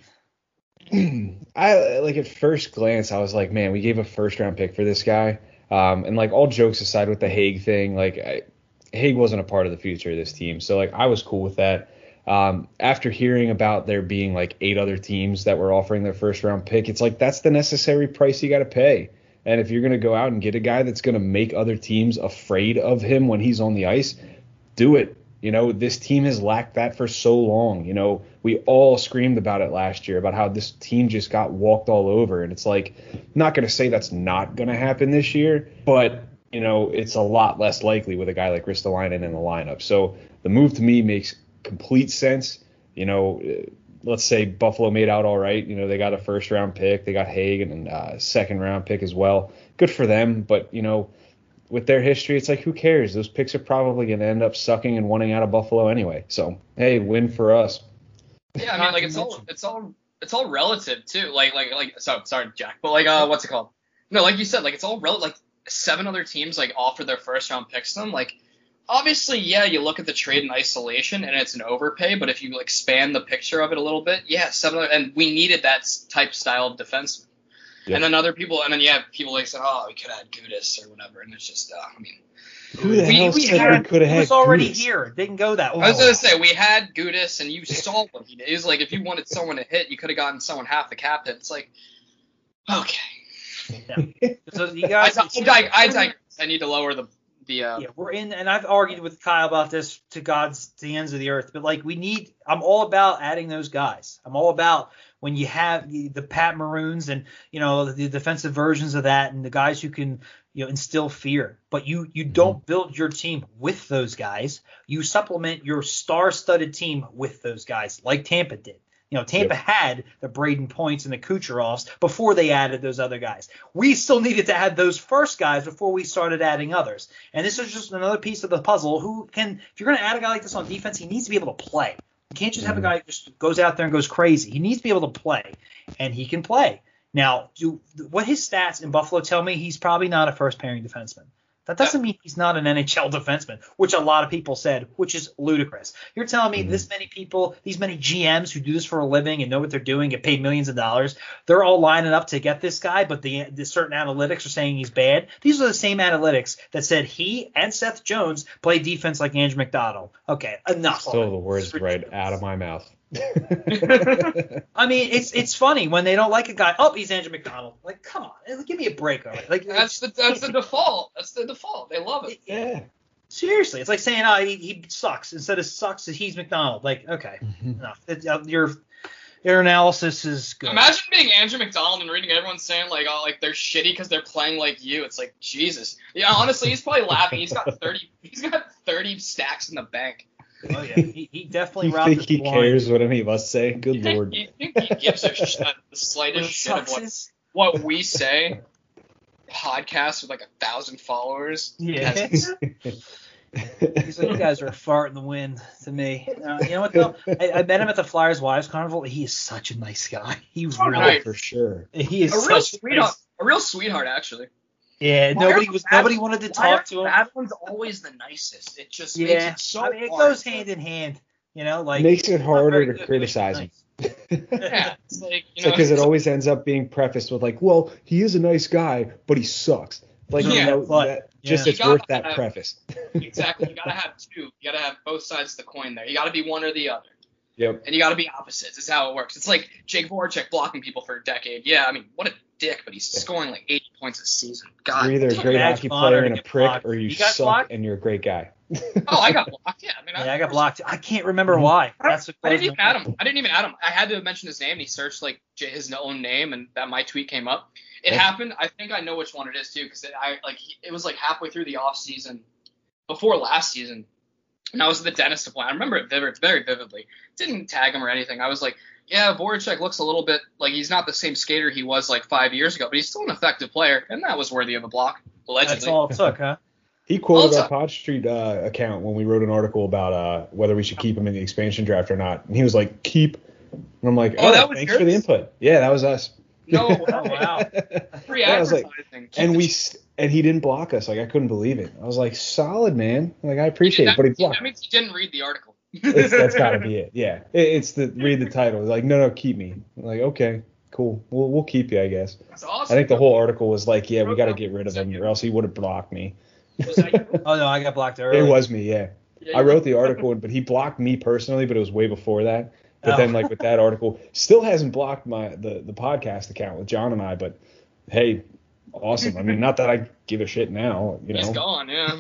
I like at first glance, I was like, man, we gave a first round pick for this guy. Um, and like all jokes aside with the Hague thing, like I, Hague wasn't a part of the future of this team. So like I was cool with that. Um, after hearing about there being like eight other teams that were offering their first round pick, it's like that's the necessary price you got to pay. And if you're going to go out and get a guy that's going to make other teams afraid of him when he's on the ice, do it. You know, this team has lacked that for so long. You know, we all screamed about it last year, about how this team just got walked all over. And it's like, I'm not going to say that's not going to happen this year, but, you know, it's a lot less likely with a guy like Ristolainen in the lineup. So the move to me makes complete sense. You know, let's say Buffalo made out all right. You know, they got a first round pick. They got Hague and a second round pick as well. Good for them. But, you know, with their history, it's like, who cares? Those picks are probably going to end up sucking and wanting out of Buffalo anyway. So, hey, win for us. Yeah, I mean, like it's all it's all it's all relative too. Like like like so sorry, Jack, but like uh, what's it called? No, like you said, like it's all relative. Like seven other teams like offered their first round picks to them. Like obviously, yeah, you look at the trade in isolation and it's an overpay, but if you like expand the picture of it a little bit, yeah, seven other, and we needed that type style of defenseman. Yeah. And then other people, and then you have people like said, oh, we could have had Gudis or whatever, and it's just, uh, I mean, Who the we- hell we said had- we could have He had was already Gudis? here. It didn't go that I well. was gonna say we had Gudis, and you saw what he did. It was like if you wanted someone to hit, you could have gotten someone half the cap hit. It's like, okay, So you I, guys, I, I, I, I, I need to lower the The uh, Yeah, we're in, and I've argued with Kyle about this to God's to the ends of the earth. But like, we need. I'm all about adding those guys. I'm all about when you have the, the Pat Maroons and you know the defensive versions of that, and the guys who can you know instill fear. But you you Mm-hmm. don't build your team with those guys. You supplement your star-studded team with those guys, like Tampa did. You know, Tampa Yep. had the Braden Points and the Kucherovs before they added those other guys. We still needed to add those first guys before we started adding others. And this is just another piece of the puzzle. Who can, if you're going to add a guy like this on defense, he needs to be able to play. You can't just have a Mhm. guy who just goes out there and goes crazy. He needs to be able to play, and he can play. Now, do what his stats in Buffalo tell me, he's probably not a first pairing defenseman. That doesn't mean he's not an N H L defenseman, which a lot of people said, which is ludicrous. You're telling me Mhm. this many people, these many G Ms who do this for a living and know what they're doing, get paid millions of dollars, they're all lining up to get this guy, but the, the certain analytics are saying he's bad. These are the same analytics that said he and Seth Jones play defense like Andrew McDonald. Okay, enough. Still the words It's right ridiculous. out of my mouth. I mean, it's it's funny when they don't like a guy. Oh, he's Andrew McDonald. Like, come on, give me a break already. Like, that's the that's the default. That's the default. They love it. Yeah. Seriously, it's like saying, oh, he, he sucks instead of sucks. He's McDonald. Like, okay, Mhm. enough. It, uh, your your analysis is good. Imagine being Andrew McDonald and reading everyone saying like, oh, like they're shitty because they're playing like you. It's like Jesus. Yeah, honestly, he's probably laughing. He's got thirty. He's got thirty stacks in the bank. Oh yeah, he, he definitely You robbed think us he blind. cares what any of us say? Good You think, lord. you think he gives a sh- the What slightest shit of sucks what, is, what we say? Podcast with like a thousand followers. yeah. Has- He's like, you guys are a fart in the wind to me. Uh, you know what though? I, I met him at the Flyers Wives Carnival. He is such a nice guy. He Oh, really, nice. For sure. he is a real such sweetheart. nice- A real sweetheart, actually. Yeah, Why nobody are was the bad- nobody wanted to why are talk to him. Bad one's always the nicest. It just makes Yeah, it so I mean, it hard. goes hand in hand. You know, like Makes it not harder very to good, but criticize him. nice. Yeah, it's like, you It's know, because it always ends up being prefaced with like, well, he is a nice guy, but he sucks. Like, Yeah, you know, but- that, just yeah. it's You worth gotta that have- preface. exactly. You gotta have two. You gotta have both sides of the coin there. You gotta be one or the other. Yep. And you gotta be opposites. It's how it works. It's like Jake Voracek blocking people for a decade. Yeah, I mean, what a dick, but he's Yeah. scoring like eighty points a season. God. You're either a great Badge hockey of honor player to and a get prick, blocked. or you, You got suck blocked? and you're a great guy. Oh, I got blocked. Yeah, I mean, Yeah, I got of course. blocked. I can't remember why. I, don't- That's what I didn't blows even my add mind. him. I didn't even add him. I had to mention his name, and he searched like J- his own name, and that my tweet came up. It Yeah. happened. I think I know which one it is too, because I like he- it was like halfway through the off season, before last season, and I was at the dentist appointment. I remember it vivid, very vividly. Didn't tag him or anything. I was like, yeah, Voracek looks a little bit like he's not the same skater he was like five years ago, but he's still an effective player, and that was worthy of a block, allegedly. That's all it took, huh? He quoted Also- our Pod Street uh, account when we wrote an article about uh, whether we should keep him in the expansion draft or not. And he was like, keep. And I'm like, Oh, oh, that was thanks for the yours? input. Yeah, that was us. No, Oh, wow. free Yeah, I was like- advertising. Keep And the we s- and he didn't block us. Like, I couldn't believe it. I was like, solid, man. Like, I appreciate that, it. But he means- blocked. that means he didn't read the article. It's, that's got to be it. Yeah. It, it's the read the title. It's like, no, no, keep me. I'm like, okay, cool. We'll we'll keep you, I guess. That's awesome. I think the whole article was like, yeah, we got to get rid of him, or else he would have blocked me. Was that you? Oh no, I got blocked early. It was me, yeah. Yeah, I you- wrote the article, but he blocked me personally, but it was way before that. But Oh. then, like with that article, still hasn't blocked my the, the podcast account with John and I. But hey, awesome. I mean, not that I give a shit now, you He's know. gone, yeah.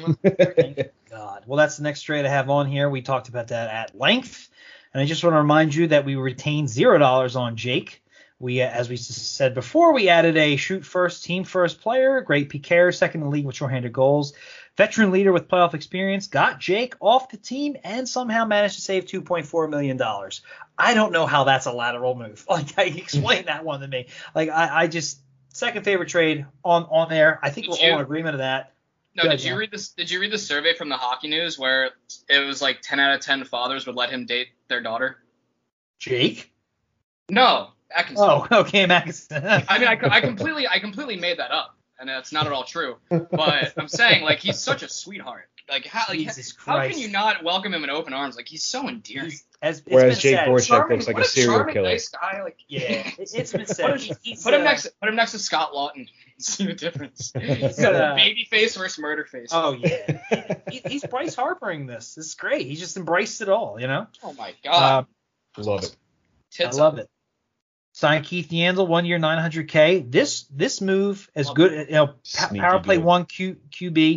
God. Well, that's the next trade I have on here. We talked about that at length. And I just want to remind you that we retained zero dollars on Jake. We, uh, as we s- said before, we added a shoot first, team first player, great P K, second in the league with shorthanded goals, veteran leader with playoff experience, got Jake off the team, and somehow managed to save two point four million dollars. I don't know how that's a lateral move. Like, I explain that one to me. Like, I, I just second favorite trade on on there. I think Did we're you- all in agreement of that. No, Good, did you yeah. read this? Did you read the survey from the Hockey News where it was like ten out of ten fathers would let him date their daughter? Jake? No, Atkinson. Oh, okay, Max. I mean, I, I completely, I completely made that up, and that's not at all true. But I'm saying, like, he's such a sweetheart. Like, how, like, Jesus how Christ. can you not welcome him in open arms? Like, he's so endearing. He's, as, it's Whereas been Jake said, Voracek Charming- looks like what a serial charming, killer. Nice guy. Like, Yeah, it, it's been Put said. him, He, he's, put him uh, next. Put him next to Scott Lawton. See the difference. He's uh, got baby face versus murder face. Oh yeah, he, he's Bryce Harpering this. This is great. He just embraced it all, you know. Oh my God. Uh, Love it. I Tits love up. it. Signed Keith Yandel, one year, nine hundred K. This this move as Love good, you know, pa- Sneaky power play good. one Q QB. You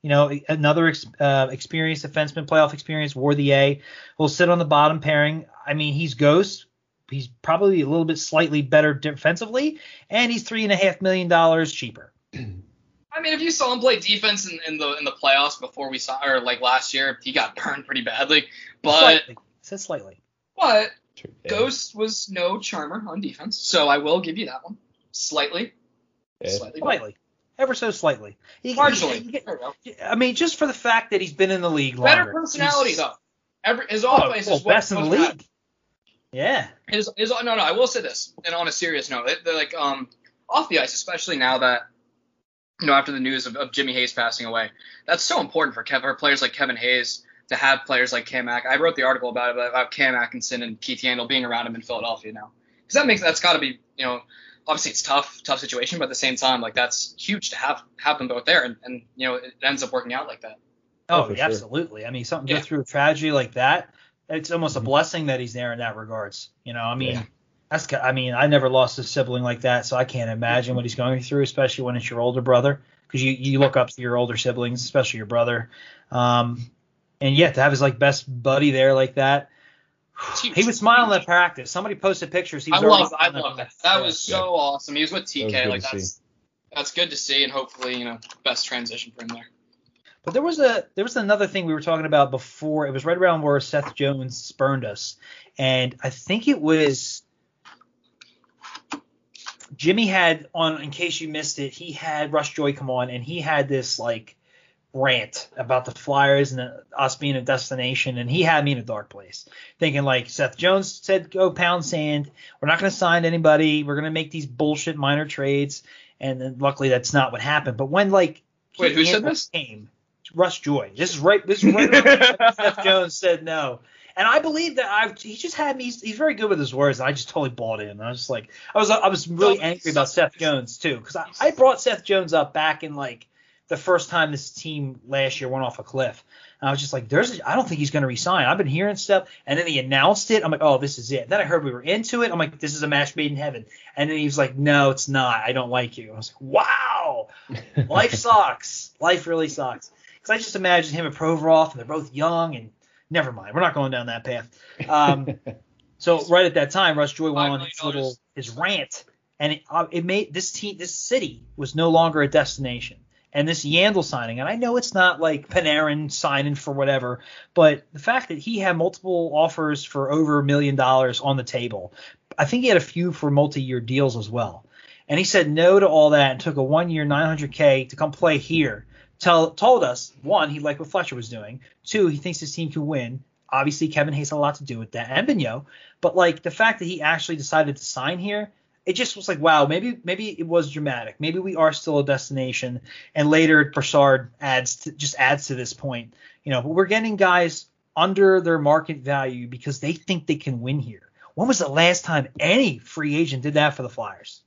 You know, another ex, uh, experienced defenseman, playoff experience, wore the A. Will sit on the bottom pairing. I mean, he's ghost. He's probably a little bit slightly better defensively, and he's three and a half million dollars cheaper. I mean, if you saw him play defense in, in the in the playoffs before we saw, or like last year, he got burned pretty badly. But slightly. Said slightly. But Yeah. Ghost was no charmer on defense, so I will give you that one. Slightly. Yeah. Slightly. Slightly. Ever so slightly. He, Marginally. he- he- There we go. I mean, just for the fact that he's been in the league Better longer. personality, He's- though. Every, his Oh, offense well, is what best in the what league. Yeah. His, his, no, no, I will say this, and on a serious note, they're like, um, off the ice, especially now that, you know, after the news of, of Jimmy Hayes passing away, that's so important for, Kev, for players like Kevin Hayes to have players like Cam Ack. I wrote the article about it, about Cam Atkinson and Keith Yandel being around him in Philadelphia now. Because that makes, that's got to be, you know, obviously it's tough, tough situation, but at the same time, like, that's huge to have, have them both there, and, and, you know, it ends up working out like that. Oh, Oh, for sure. absolutely. I mean, something Yeah. go through a tragedy like that, it's almost a blessing that he's there in that regards. You know, I mean, Yeah. that's I mean, I never lost a sibling like that, so I can't imagine what he's going through, especially when it's your older brother, because you, you look up to your older siblings, especially your brother. Um, and yeah, to have his like best buddy there like that. It's huge. He was smiling at practice. Somebody posted pictures. He was I already love, I smiling love at that. That practice. was so awesome. He was with T That was K, good like, to that's, see. that's good to see, and hopefully, you know, best transition for him there. But there was a there was another thing we were talking about before. It was right around where Seth Jones spurned us, and I think it was Jimmy had on. In case you missed it, he had Rush Joy come on, and he had this like rant about the Flyers and the, us being a destination, and he had me in a dark place, thinking like Seth Jones said, go pound sand. We're not going to sign anybody. We're going to make these bullshit minor trades, and then luckily that's not what happened. But when like Wait, who he said this? Came, Rush Joy. This is right. This is right. around Seth Jones said no, and I believe that I. He just had me. He's, he's very good with his words, and I just totally bought in. I was just like, I was, I was really angry about Seth Jones too, because I, I brought Seth Jones up back in like the first time this team last year went off a cliff. And I was just like, there's, a, I don't think he's going to resign. I've been hearing stuff, and then he announced it. I'm like, oh, this is it. Then I heard we were into it. I'm like, this is a match made in heaven. And then he was like, no, it's not. I don't like you. I was like, wow, life sucks. Life really sucks. Because I just imagine him and Provorov, and they're both young, and never mind. We're not going down that path. Um, so right at that time, Rush Joy went on his little his rant, and it, uh, it made this team, this city was no longer a destination. And this Yandel signing, and I know it's not like Panarin signing for whatever, but the fact that he had multiple offers for over a million dollars on the table, I think he had a few for multi-year deals as well. And he said no to all that and took a one-year nine hundred K to come play here. Tell, told us, one, he liked what Fletcher was doing. Two, he thinks his team can win. Obviously, Kevin Hayes had a lot to do with that, and Vigneault. But like the fact that he actually decided to sign here, it just was like, wow, maybe maybe it was dramatic. Maybe we are still a destination. And later, Brassard adds to, just adds to this point. You know, but we're getting guys under their market value because they think they can win here. When was the last time any free agent did that for the Flyers?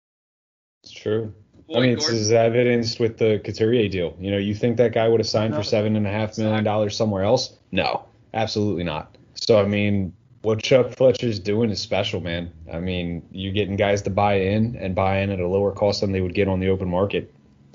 It's true. Boy, I mean, it's Gordon. as evidenced with the Couturier deal. You know, you think that guy would have signed for seven and a half million dollars somewhere else? No, absolutely not. So, I mean, what Chuck Fletcher's doing is special, man. I mean, you're getting guys to buy in and buy in at a lower cost than they would get on the open market.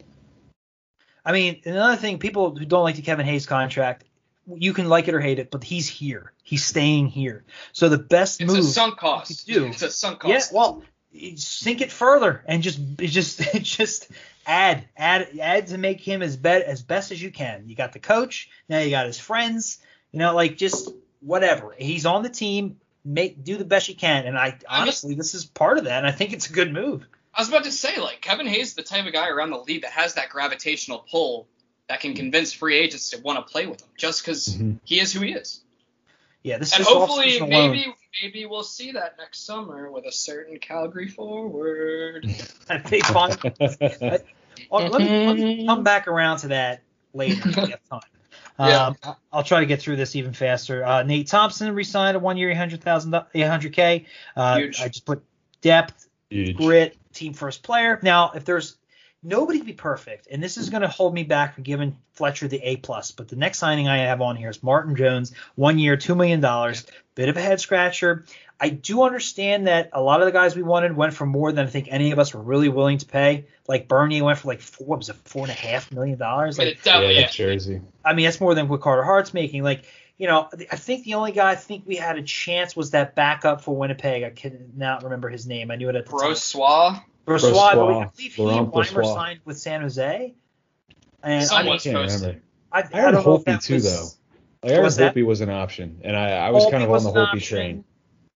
I mean, another thing, people who don't like the Kevin Hayes contract, you can like it or hate it, but he's here. He's staying here. So the best It's move a sunk cost. you do, It's a sunk yeah, cost. well, sink it further and just just just add add add to make him as be- as best as you can. You got the coach, now you got his friends, you know, like just whatever. He's on the team, make do the best you can, and I honestly this is part of that, and I think it's a good move. I was about to say, like, Kevin Hayes is the type of guy around the league that has that gravitational pull that can convince free agents to want to play with him just because Mhm. he is who he is. Yeah, this And is hopefully, offseason alone. maybe maybe we'll see that next summer with a certain Calgary forward. They find- Oh, let, me, let me come back around to that later if we have time. Yeah. Um, I- I'll try to get through this even faster. Uh, Nate Thompson re-signed a one-year eight hundred thousand eight hundred K. Uh, Huge. I just put depth, Huge. grit, team first player. Now, if there's nobody to be perfect, and this is going to hold me back from giving Fletcher the A plus, but the next signing I have on here is Martin Jones, one year, two million dollars. bit of a head scratcher. I do understand that a lot of the guys we wanted went for more than I think any of us were really willing to pay. Like Bernier went for like four, what was it, four and a half million dollars? I mean, Like, it's definitely- yeah, yeah. that's Jersey. I mean, that's more than what Carter Hart's making. Like, you know, I think the only guy I think we had a chance was that backup for Winnipeg. I cannot remember his name. I knew it at the time. Brossois. Brossois, but we- I Brossois. believe he and Laurent Weimer Brossois. signed with San Jose. And I mean, Someone I can't posted. remember. I, I, I heard don't know if Holtby that too, was, though. Like, I heard was that- Holtby was an option, and I, I was kind of on was the an Holtby option. train.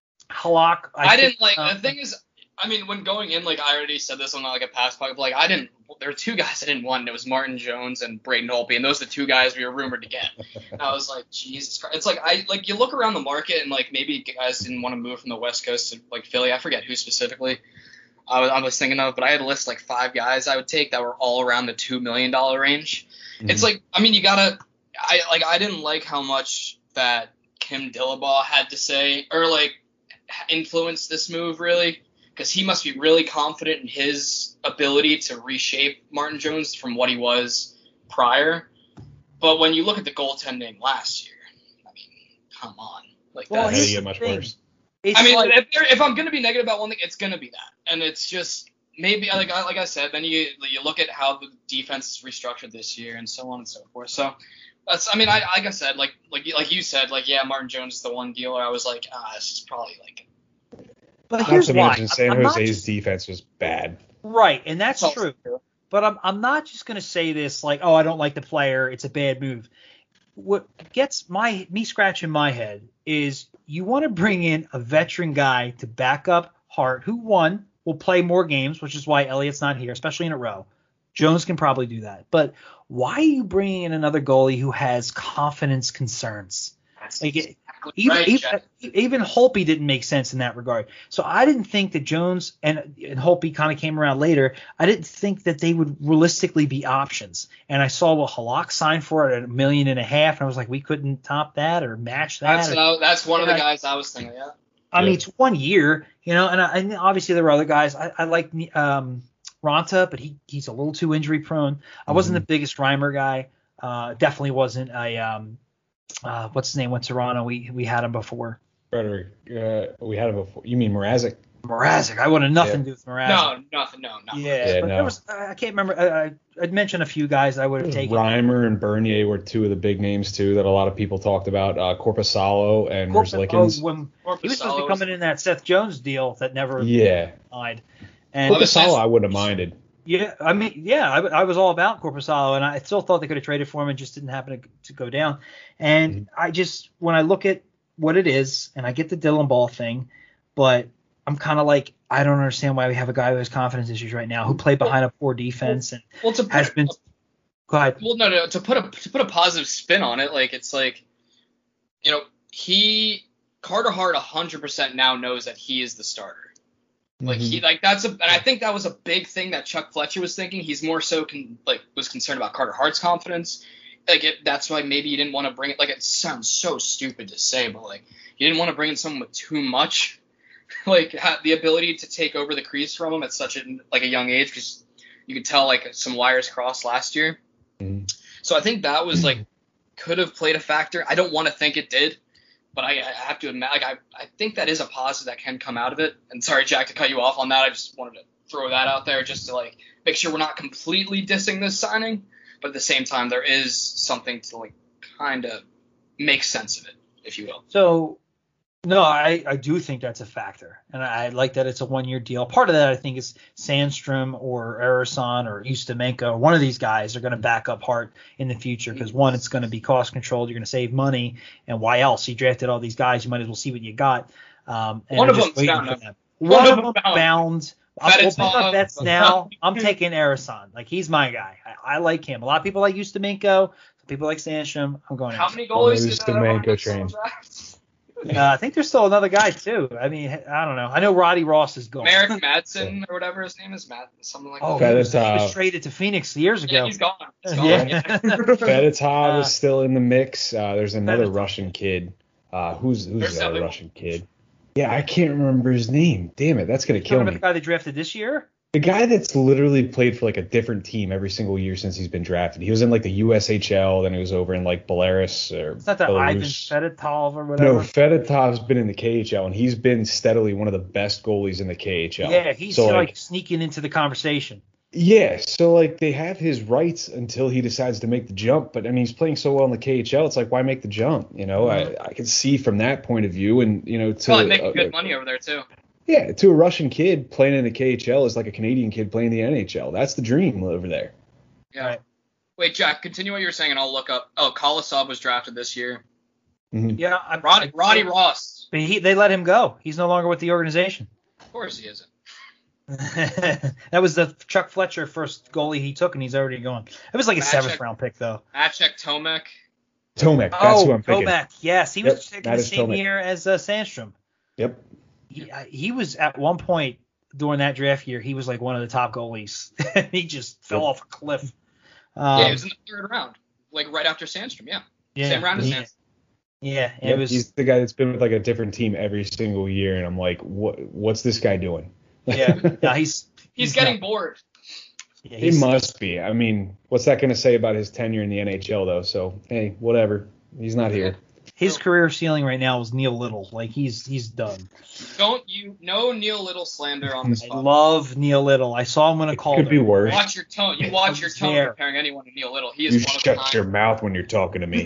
Halak, I, I, think, didn't like um, the thing is, I mean, when going in, like I already said this on like a past podcast, but like I didn't. There were two guys I didn't want. And it was Martin Jones and Braden Holtby, and those are the two guys we were rumored to get. And I was like, Jesus Christ! It's like I like you look around the market and like maybe guys didn't want to move from the West Coast to like Philly. I forget who specifically I was, I was thinking of, but I had a list like five guys I would take that were all around the two million dollar range. Mhm. It's like I mean you gotta. I like I didn't like how much that Kim Dillabaugh had to say or like influence this move really, because he must be really confident in his ability to reshape Martin Jones from what he was prior. But when you look at the goaltending last year, I mean, come on, like Well, How that's. do here's you the get much thing. worse? It's I mean, like, if, there- if I'm gonna be negative about one thing, it's gonna be that, and it's just maybe like I like I said, then you you look at how the defense is restructured this year and so on and so forth. So that's I mean, I like I said, like like like you said, like yeah, Martin Jones is the one deal where I was like, ah, this is probably like. but Not here's to why. mention San I'm not Jose's just- defense was bad. right, and that's It's true. also But I'm I'm not just gonna say this like, oh, I don't like the player, it's a bad move. What gets my me scratching my head is you want to bring in a veteran guy to back up Hart, who one will play more games, which is why Elliott's not here, especially in a row. Jones can probably do that, but why are you bringing in another goalie who has confidence concerns? That's Like, exactly Even right, even, Jeff. even Holtby didn't make sense in that regard. So I didn't think that Jones and, and Holtby kind of came around later. I didn't think that they would realistically be options. And I saw what Halak signed for at a million and a half, and I was like, we couldn't top that or match that. That's or- what I, that's one of the Yeah. guys I was thinking. Yeah. I mean, Yeah. it's one year, you know, and, I, and obviously there were other guys. I, I like um, Ronta, but he he's a little too injury prone. I wasn't Mhm. the biggest Reimer guy. Uh, definitely wasn't. I um, uh, what's his name? Went to Toronto. We we had him before. Frederick, uh, we had him before. You mean Mrazek? Mrazek. I wanted nothing Yeah. to do with Mrazek. No, nothing. No, no. Yeah, Yeah, but no. there was I I can't remember. I, I, I'd mentioned a few guys I would have taken. Reimer and Bernier were two of the big names too that a lot of people talked about. Uh, Corpusalo and Corp- oh, Merzlikins. when he was supposed to be Corpusalo coming in that Seth Jones deal that never Yeah, died. And Corpus- Corpusalo I wouldn't have minded. yeah, I mean, yeah, I, I was all about Corpusalo, and I still thought they could have traded for him, and just didn't happen to, to go down. And Mhm. I just, when I look at what it is, and I get the Dylan Ball thing, but I'm kind of like, I don't understand why we have a guy who has confidence issues right now, who played behind a poor defense and Well, to put has been. Go ahead. Well, no, no. To put a to put a positive spin on it, like it's like, you know, he Carter Hart one hundred percent now knows that he is the starter. Like he like that's a and I think that was a big thing that Chuck Fletcher was thinking. He's more so con, like was concerned about Carter Hart's confidence. Like it, that's why maybe you didn't want to bring it. Like it sounds so stupid to say, but like you didn't want to bring in someone with too much, like ha- the ability to take over the crease from him at such a like a young age, because you could tell like some wires crossed last year. Mhm. So I think that was like could have played a factor. I don't want to think it did, but I, I have to admit, like I, I think that is a positive that can come out of it. And sorry, Jack, to cut you off on that. I just wanted to throw that out there just to like make sure we're not completely dissing this signing, but at the same time there is something to like kind of make sense of it, if you will. So, no, I, I do think that's a factor, and I, I like that it's a one-year deal. Part of that, I think, is Sandstrom or Erison or Ustimenko. One of these guys are going to back up Hart in the future because, one, it's going to be cost controlled. You're going to save money, and why else? You drafted all these guys. You might as well see what you got. Um, and One I'm of just them's waiting bound for to- them. one One of of them them bound. bound. I'm, we'll pick Fedotov. up bets now. I'm taking Erison. Like, he's my guy. I, I like him. A lot of people like Ustimenko. Some people like Sandstrom. I'm going How Erison. many Well, goalies maybe did it's the that Manko have train. Uh, I think there's still another guy too. I mean, I don't know. I know Roddy Ross is gone. Merrick Madsen or whatever his name is, Matt, something like Oh, that. he was, he Fedotov. was traded to Phoenix years Yeah, ago. he's gone. He's gone. Yeah. Yeah. Fedotov Uh, is still in the mix. Uh, there's another Fedotov. Russian kid. Uh, who's who's There's the other another- Russian kid? Yeah, I can't remember his name. Damn it, that's gonna kill Remember me. the guy they drafted this year? The guy that's literally played for like a different team every single year since he's been drafted. He was in like the U S H L, then he was over in like Belarus or It's not that Ivan Belarus. Fedotov or whatever. No, Fedotov's been in the K H L, and he's been steadily one of the best goalies in the K H L. Yeah, he's so, like, like sneaking into the conversation. Yeah, so like they have his rights until he decides to make the jump. But I mean, he's playing so well in the K H L. It's like, why make the jump? You know, mm-hmm. I I can see from that point of view, and you know, to probably making uh, good money over there too. Yeah, to a Russian kid playing in the K H L is like a Canadian kid playing in the N H L. That's the dream over there. Yeah. Right. Wait, Jack, continue what you were saying, and I'll look up. Oh, Kolosov was drafted this year. Mm-hmm. Yeah, I'm, Roddy, Roddy Ross. But he, they let him go. He's no longer with the organization. Of course he isn't. That was the Chuck Fletcher first goalie he took, and he's already gone. It was like a Maciek, seventh round pick, though. Maciek Tomek. Tomek, that's oh, who I'm thinking. Tomek, yes. He yep, was taking the same Tomek. year as uh, Sandstrom. Yep. He, uh, he was at one point during that draft year, he was like one of the top goalies. He just fell yep. off a cliff. Um, yeah, he was in the third round, like right after Sandstrom, yeah. yeah Same round as Sandstrom. Yeah, yep, it was. He's the guy that's been with like a different team every single year, and I'm like, what? What's this guy doing? Yeah, yeah he's, he's he's getting not, bored. Yeah, he must be. I mean, what's that going to say about his tenure in the N H L though? So hey, whatever. He's not here. His career ceiling right now is Neil Little. Like he's he's done. Don't you no Neil Little slander on this? I love Neil Little. I saw him when I called. Could be worse. Watch your tone. You watch your tone there. Comparing anyone to Neil Little. He is you one shut of the your mouth when you're talking to me.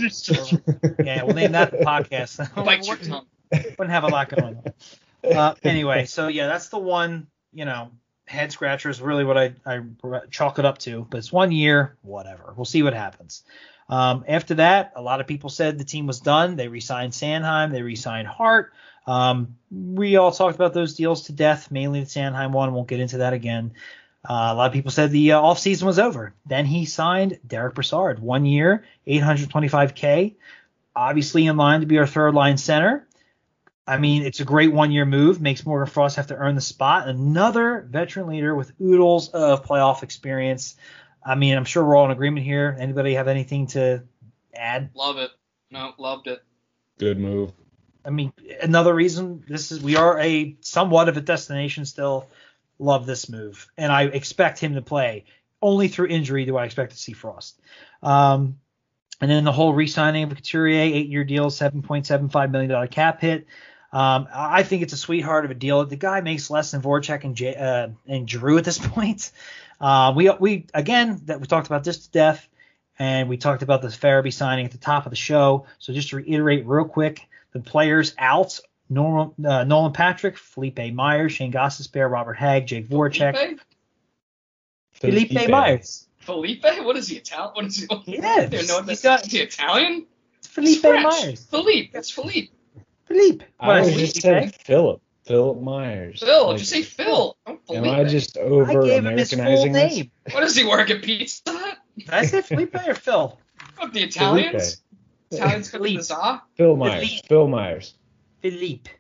Yeah, we'll name that the podcast. Bite your tongue. Wouldn't have a lot going on. Uh, anyway, so yeah, that's the one. You know, head scratcher is really what I I chalk it up to. But it's one year, whatever. We'll see what happens. Um, after that, a lot of people said the team was done. They re-signed Sanheim. They re-signed Hart. Um, we all talked about those deals to death, mainly the Sanheim one. Won't get into that again. Uh, a lot of people said the uh, offseason was over. Then he signed Derek Brassard. One year, eight hundred twenty-five K. Obviously in line to be our third line center. I mean, it's a great one-year move. Makes Morgan Frost have to earn the spot. Another veteran leader with oodles of playoff experience. I mean, I'm sure we're all in agreement here. Anybody have anything to add? Love it. No, loved it. Good move. I mean, another reason this is we are a somewhat of a destination still. Love this move, and I expect him to play. Only through injury do I expect to see Frost. Um, and then the whole re-signing of Couturier, eight-year deal, seven point seven five million dollars cap hit. Um, I think it's a sweetheart of a deal. The guy makes less than Voracek and, J, uh, and Giroux at this point. Uh, we we again that we talked about this to death, and we talked about the Farabee signing at the top of the show. So just to reiterate real quick, the players out: Nolan, uh, Nolan Patrick, Felipe Myers, Shane Gostisbehere, Robert Hagg, Jake Voracek, Felipe, Felipe, Felipe Myers. Felipe, what is he Italian? What is he? Yeah, I don't know what this got, is. He Italian? It's Felipe Scratch. Myers. Philippe, that's Philippe. Philippe. What I I just said Philip. Philip Myers. Phil, like, just say Phil. Don't am Felipe. I just over I gave him his full Americanizing this? name. What does he work at Pizza Hut? Did I say Felipe or Phil? What, the Italians? Felipe. Italians come to Philippe. the Za? Phil Myers. Philippe. Phil Myers. Philippe.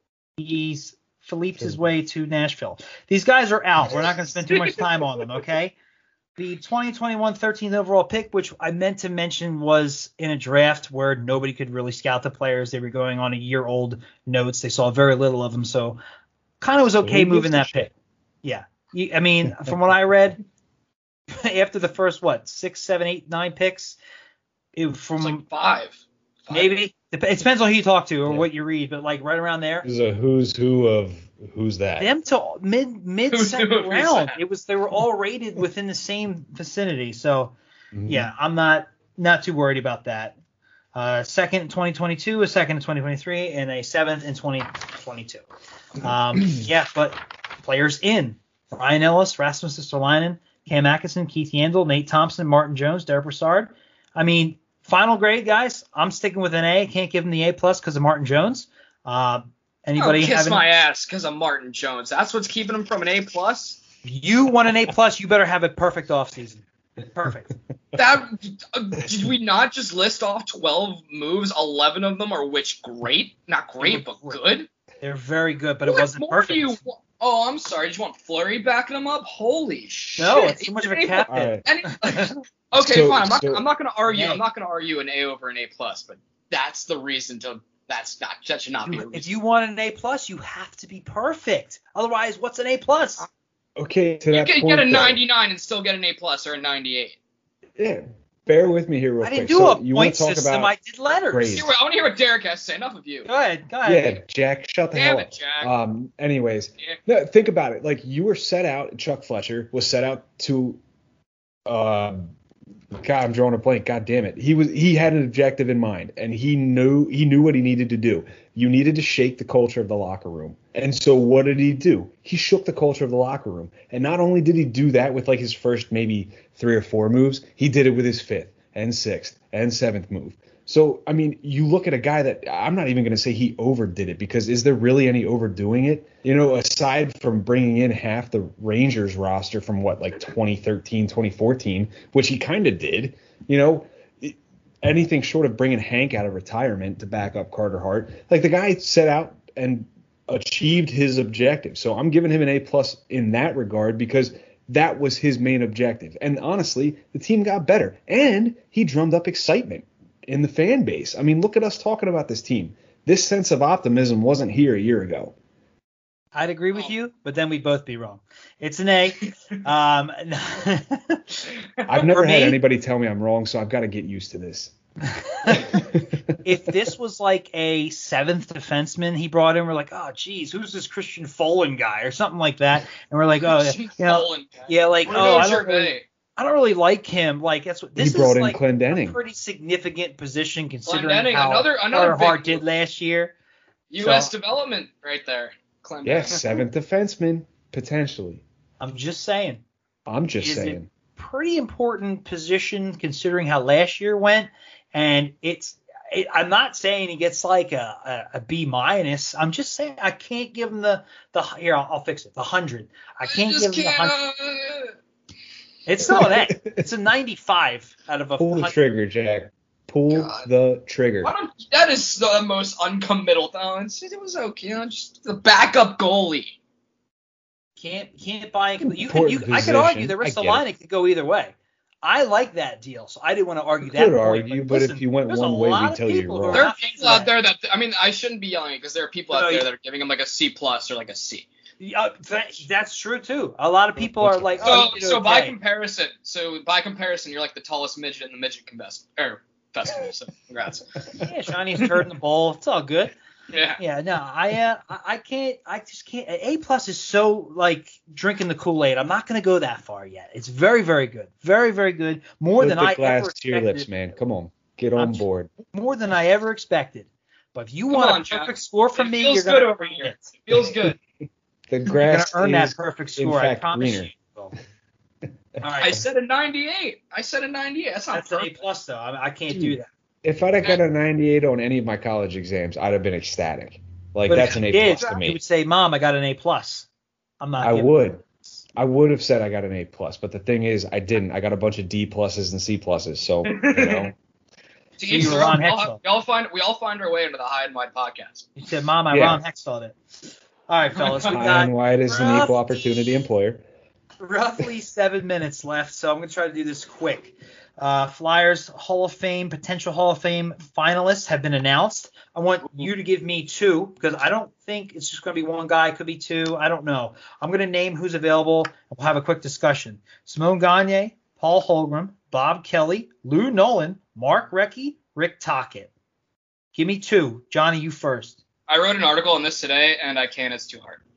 He's Philippe's his way to Nashville. These guys are out. We're not going to spend too much time on them, okay? The twenty twenty-one thirteenth overall pick, which I meant to mention was in a draft where nobody could really scout the players. They were going on a year-old notes. They saw very little of them, so kind of was okay Who moving gives a that shit? pick. Yeah. You- I mean, from what I read, after the first, what, six, seven, eight, nine picks, it, from It's like five. five. maybe – it depends on who you talk to or Yeah. what you read, but like right around there. This is a who's who of who's that. Them to mid mid Who's second who is round. that? It was they were all rated within the same vicinity. So Mhm. yeah, I'm not not too worried about that. Uh, second in twenty twenty-two, a second in twenty twenty-three, and a seventh in twenty twenty-two. Um, yeah, but players in: Ryan Ellis, Rasmus Ristolainen, Cam Atkinson, Keith Yandel, Nate Thompson, Martin Jones, Derek Brassard. I mean, final grade, guys. I'm sticking with an A. Can't give him the A plus because of Martin Jones. Uh, Anybody oh, kiss having, my ass because of Martin Jones. That's what's keeping him from an A plus. You want an A plus, you better have a perfect offseason. Perfect. That uh, did we not just list off twelve moves? Eleven of them are which great, not great, but good. They're very good, but it What wasn't more perfect. do you? wa- Oh, I'm sorry. Did you want Flurry backing them up? Holy shit! No, it's too much of a He's an cap A+. hit. And it- okay, So- fine. I'm not. so- I'm not going to argue. Yeah. I'm not going to argue an A over an A plus, but that's the reason to. That's not. That should not be. A You- reason. if you want an A plus, you have to be perfect. Otherwise, what's an A plus? Okay, to You that can point, get a though, ninety-nine and still get an A plus or a ninety-eight. yeah, bear with me here real I quick. didn't do so a you want point to talk system. about I did letters. grades. See, I want to hear what Derek has to say. Enough of you. Go ahead. Go ahead. Yeah, Jack, shut the Damn hell it, up. Jack. Um, anyways, Yeah. no, think about it. Like you were set out. Chuck Fletcher was set out to. Uh, God, I'm drawing a blank. God damn it. He was. He had an objective in mind, and he knew. He knew what he needed to do. You needed to shake the culture of the locker room. And so, what did he do? He shook the culture of the locker room. And not only did he do that with like his first maybe three or four moves, he did it with his fifth and sixth and seventh move. So, I mean, you look at a guy that I'm not even going to say he overdid it, because is there really any overdoing it? You know, aside from bringing in half the Rangers roster from what, like twenty thirteen, twenty fourteen, which he kind of did, you know, it, anything short of bringing Hank out of retirement to back up Carter Hart. Like the guy set out and achieved his objective. So I'm giving him an A plus in that regard, because that was his main objective. And honestly, the team got better, and he drummed up excitement in the fan base. I mean, look at us talking about this team. This sense of optimism wasn't here a year ago. I'd agree with you, but then we'd both be wrong. It's an A. Um, I've never For had me- anybody tell me I'm wrong, so I've got to get used to this. if this was like a seventh defenseman he brought in, we're like, oh, geez, who's this Christian Folan guy or something like that? And we're like, oh, you know, yeah, like, Bruno oh, I don't, really, Gervais. I don't really like him. Like, that's what this He brought is in like Clendenning. a pretty significant position considering Clendenning, how another- another Carter Hart big did move. last year. U S So- development right there. Clem. Yeah, seventh defenseman, potentially. I'm just saying. I'm just Is it- saying. Pretty important position considering how last year went, and it's it, I'm not saying he gets like a, a, a B minus. I'm just saying I can't give him the the here I'll, I'll fix it the hundred. I can't just give him the can't, hundred. uh, It's not an A. It's a ninety-five out of a Pull the hundred. trigger, Jack. Pull God. the trigger. why don't- that is the most uncommittal thing. It's- It was okay. You know, just the backup goalie. Can't can't buy. You can, you, Important I could argue position. the rest I of get the line it could go either way. I like that deal, so I didn't want to argue You that. could point, argue, but but listen, if you went there's a one way, lot we'd of tell you people who wrong. are There are not people into out that. there that I mean, I shouldn't be yelling because there are people out No, there you- that are giving him like a C plus or like a C. Yeah, that, that's true too. A lot of people are like, So, oh, you did so by okay. comparison, so by comparison, you're like the tallest midget in the midget convest or festival. So congrats. Yeah, Shini's turd in the bowl. It's all good. Yeah. Yeah, no, I uh, I I can't. I just can't. A plus is so like drinking the Kool-Aid. I'm not going to go that far yet. It's very, very good. Very, very good. More Put than the I glass ever to your lips, expected. man. Come on. Get on I'm- board. More than I ever expected. But if you Come want on, a Jack. perfect score from It me, feels you're good going to over earn here. it. It feels good. The You're going grass to earn is, that perfect in score. I fact, promise greener. you. All right. I said a ninety-eight. I said a ninety-eight. That's not That's an A perfect. plus though. I, I can't Dude, do that. If I'd have got a ninety-eight on any of my college exams, I'd have been ecstatic. Like, But that's if an you A did, plus to you me. would say, "Mom, I got an A plus." I'm not. I giving would. I would have said I got an A plus, but the thing is, I didn't. I got a bunch of D pluses and C pluses. So, you know, To So each you were their own. Ron We all, Hextall. have- we all find we all find our way into the High and Wide podcast. You said, "Mom, I Yeah. Ron Hextall it." All right, fellas, we High got and Wide is an rough- equal opportunity employer. roughly seven minutes left, so I'm going to try to do this quick. Uh, Flyers Hall of Fame, potential Hall of Fame finalists have been announced. I want you to give me two because I don't think it's just going to be one guy. It could be two. I don't know. I'm going to name who's available. We'll have a quick discussion. Simone Gagne, Paul Holmgren, Bob Kelly, Lou Nolan, Mark Recchi, Rick Tocchet. Give me two. Johnny, you first. I wrote an article on this today, and I can't. It's too hard.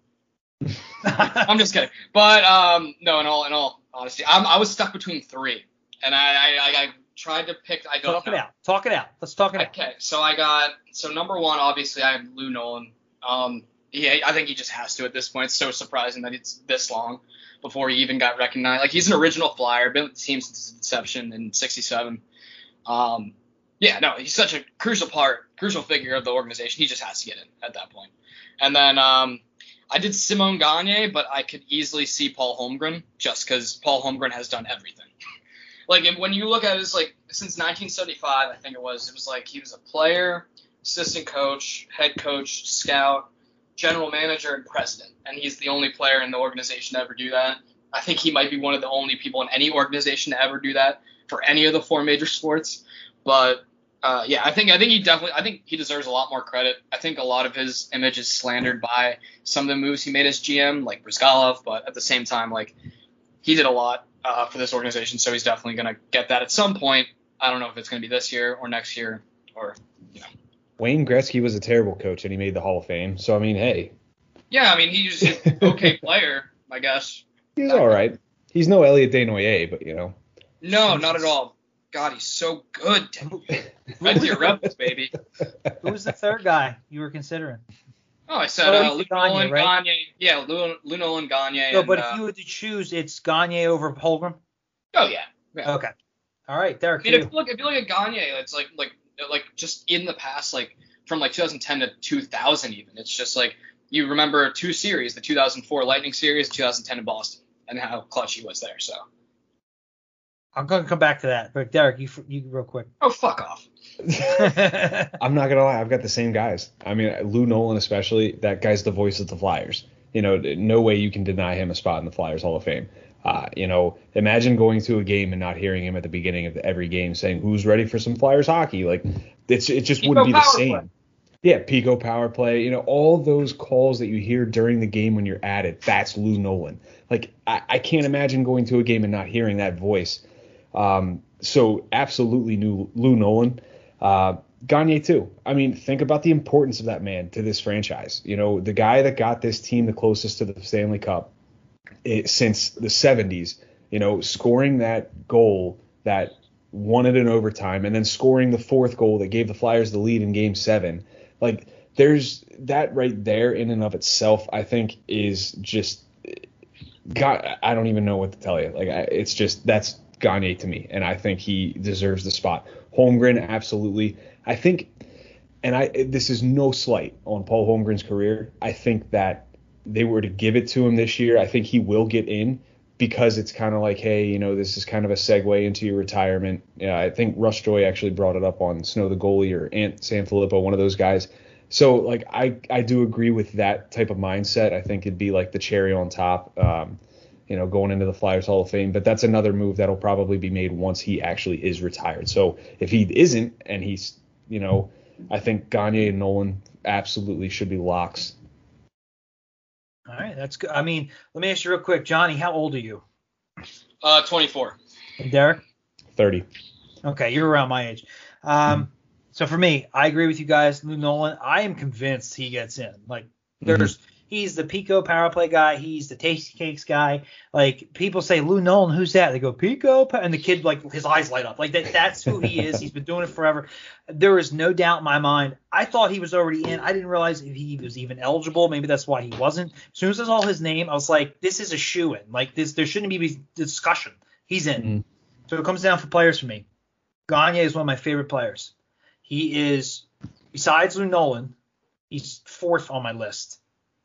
I'm just kidding. But um, no, in all in all honesty, I'm, I was stuck between three, and I I, I tried to pick. I don't Talk know. it out. Talk it out. Let's talk it out. Okay, so I got so number one, obviously I have Lou Nolan. Um, yeah, I think he just has to at this point. It's so surprising that it's this long before he even got recognized. Like he's an original Flyer, been with the team since its inception in sixty-seven. Um, yeah, no, he's such a crucial part, crucial figure of the organization. He just has to get in at that point. And then um, I did Simone Gagne, but I could easily see Paul Holmgren just because Paul Holmgren has done everything. Like if, when you look at it, it's like since nineteen seventy-five, I think it was. It was like he was a player, assistant coach, head coach, scout, general manager, and president. And he's the only player in the organization to ever do that. I think he might be one of the only people in any organization to ever do that for any of the four major sports. But Uh, yeah, I think I think he definitely I think he deserves a lot more credit. I think a lot of his image is slandered by some of the moves he made as G M, like Brizgalov, but at the same time, like he did a lot uh, for this organization, so he's definitely gonna get that at some point. I don't know if it's gonna be this year or next year or you know. Wayne Gretzky was a terrible coach and he made the Hall of Fame. So I mean, hey. Yeah, I mean he's an okay player, I guess. He's all right. He's no Elliot Desnoyers, but you know. No, not at all. God, he's so good. Red Deer Rebels, baby. Who was the third guy you were considering? Oh, I said Oh, uh, Lou Gagne, Nolan, right? Gagne. Yeah, Lou, Lou Nolan, Gagne. No, and, but uh, if you were to choose, it's Gagne over Holmgren. Oh yeah. yeah. Okay. All right, Derek. I mean, if you. you look, if you look at Gagne, it's like, like, like just in the past, like from like twenty ten to two thousand, even. It's just like you remember two series: the two thousand four Lightning series, two thousand ten in Boston, and how clutch he was there. So. I'm going to come back to that, but Derek, you you real quick. Oh, fuck off. I'm not gonna lie, I've got the same guys. I mean, Lou Nolan especially. That guy's the voice of the Flyers. You know, no way you can deny him a spot in the Flyers Hall of Fame. Uh, you know, imagine going to a game and not hearing him at the beginning of every game saying, "Who's ready for some Flyers hockey?" Like, it's it just Pico wouldn't be the power same. play. Yeah, Pico power play. You know, all those calls that you hear during the game when you're at it. That's Lou Nolan. Like, I, I can't imagine going to a game and not hearing that voice. Um, so absolutely new Lou Nolan, uh, Gagne too. I mean, think about the importance of that man to this franchise. You know, the guy that got this team the closest to the Stanley Cup it, since the seventies, you know, scoring that goal that won it in overtime and then scoring the fourth goal that gave the Flyers the lead in game seven. Like there's that right there in and of itself, I think is just God. I don't even know what to tell you. Like I, it's just, that's Gagne to me, and I think he deserves the spot. Holmgren, absolutely. I think, and I this is no slight on Paul Holmgren's career. I think that they were to give it to him this year, I think he will get in because it's kind of like, hey, you know, this is kind of a segue into your retirement. Yeah, I think Russ Joy actually brought it up on Snow the Goalie or Ant Sanfilippo, one of those guys. So, like, I, I do agree with that type of mindset. I think it'd be like the cherry on top. Um, you know, going into the Flyers Hall of Fame. But that's another move that'll probably be made once he actually is retired. So if he isn't, and he's, you know, I think Gagne and Nolan absolutely should be locks. All right, that's good. I mean, let me ask you real quick, Johnny, how old are you? Uh, twenty-four. And Derek? thirty. Okay, you're around my age. Um, so for me, I agree with you guys. Lou Nolan, I am convinced he gets in. Like, there's mm-hmm. He's the Pico power play guy. He's the Tasty Cakes guy. Like, people say, Lou Nolan, who's that? They go, Pico. And the kid, like, his eyes light up. Like, that, that's who he is. He's been doing it forever. There is no doubt in my mind. I thought he was already in. I didn't realize if he was even eligible. Maybe that's why he wasn't. As soon as I saw his name, I was like, this is a shoo-in. Like, this, there shouldn't be discussion. He's in. Mm-hmm. So it comes down for players for me. Gagne is one of my favorite players. He is, besides Lou Nolan, he's fourth on my list.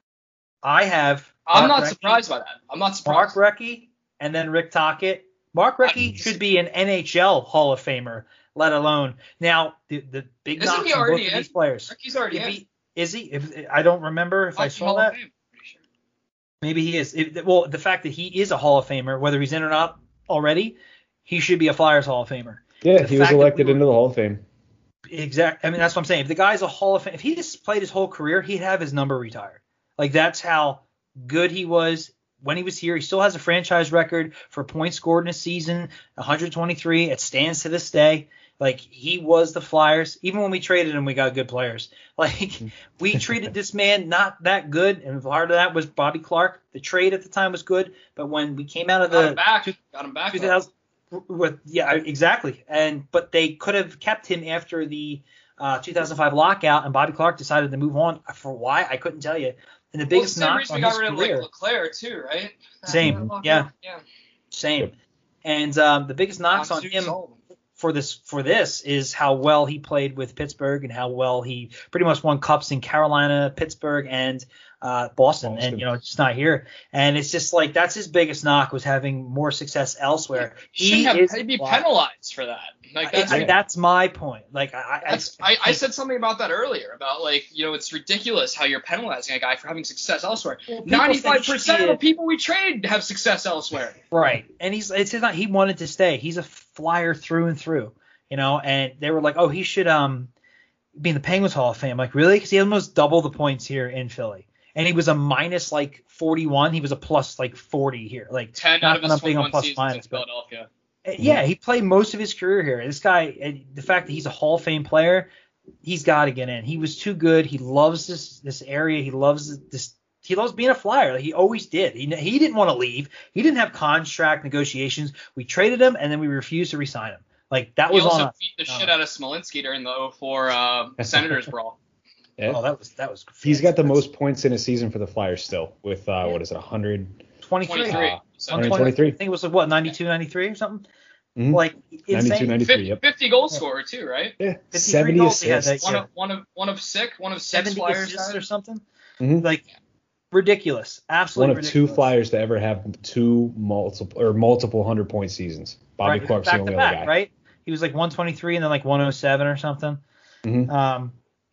I have. I'm Mark not Recchi, surprised by that. I'm not surprised. Mark Recchi and then Rick Tocchet. Mark Recchi should be an N H L Hall of Famer, let alone now the the big Isn't knocks he on both already of in? these players. Recchi's already if in. he, is he? If, I don't remember if I saw Hall that. of Fame, pretty sure. Maybe he is. If, well, the fact that he is a Hall of Famer, whether he's in or not already, he should be a Flyers Hall of Famer. Yeah, the he was elected we were, into the Hall of Fame. Exactly. I mean, that's what I'm saying. If the guy's a Hall of Fame, if he just played his whole career, he'd have his number retired. Like, that's how good he was when he was here. He still has a franchise record for points scored in a season, one hundred twenty-three. It stands to this day. Like, he was the Flyers. Even when we traded him, we got good players. Like, we treated this man not that good, and part of that was Bobby Clarke. The trade at the time was good, but when we came out of got the him back, two, got him back. two thousand, with, yeah, exactly. And but they could have kept him after the uh, two thousand five lockout, and Bobby Clarke decided to move on. For why, I couldn't tell you. And the biggest well, knock reason on we got his rid career, of like Leclerc too, right? Same, yeah, yeah, same. Yep. And um, the biggest knocks on Suits him all. for this for this is how well he played with Pittsburgh and how well he pretty much won cups in Carolina, Pittsburgh, and uh, Boston, Boston. And you know, it's just not here. And it's just like that's his biggest knock was having more success elsewhere. He He have, is he'd be like, penalized for that. Like that's, I, I, that's my point. Like I, I, that's, I, I said something about that earlier about like you know it's ridiculous how you're penalizing a guy for having success elsewhere. Well, ninety-five percent of the is. people we trade have success elsewhere. Right, and he's it's not he wanted to stay. He's a Flyer through and through. you know, and they were like, oh, he should um be in the Penguins Hall of Fame. I'm like, really? Because he almost double the points here in Philly. And he was a minus like forty-one. He was a plus like forty here. Like ten out of his twenty-one seasons in Philadelphia. Yeah, he played most of his career here. This guy, the fact that he's a Hall of Fame player, he's got to get in. He was too good. He loves this this area. He loves this. He loves being a Flyer. Like he always did. He he didn't want to leave. He didn't have contract negotiations. We traded him, and then we refused to re-sign him. Like that he was also on. He also beat the uh, shit out of Smolinski during the oh four uh, Senators brawl. Yeah. Oh, that was that was. He's got the most points in a season for the Flyers still, with uh, yeah. what is it, one hundred twenty-three. Uh, one twenty-three. I think it was like, what, ninety-two, ninety-three or something. Mm-hmm. Like insane. ninety-two, ninety-three, fifty, yep. fifty goal scorer too, right? Yeah, seventy assists. One of one of one of six, one of six Flyers assists or something. Mm-hmm. Like ridiculous, absolutely. One of ridiculous. two Flyers to ever have two multiple or multiple hundred point seasons. Bobby right, Clark's the only back, other guy. Right? He was like one twenty-three and then like one oh seven or something. Mm-hmm. Um,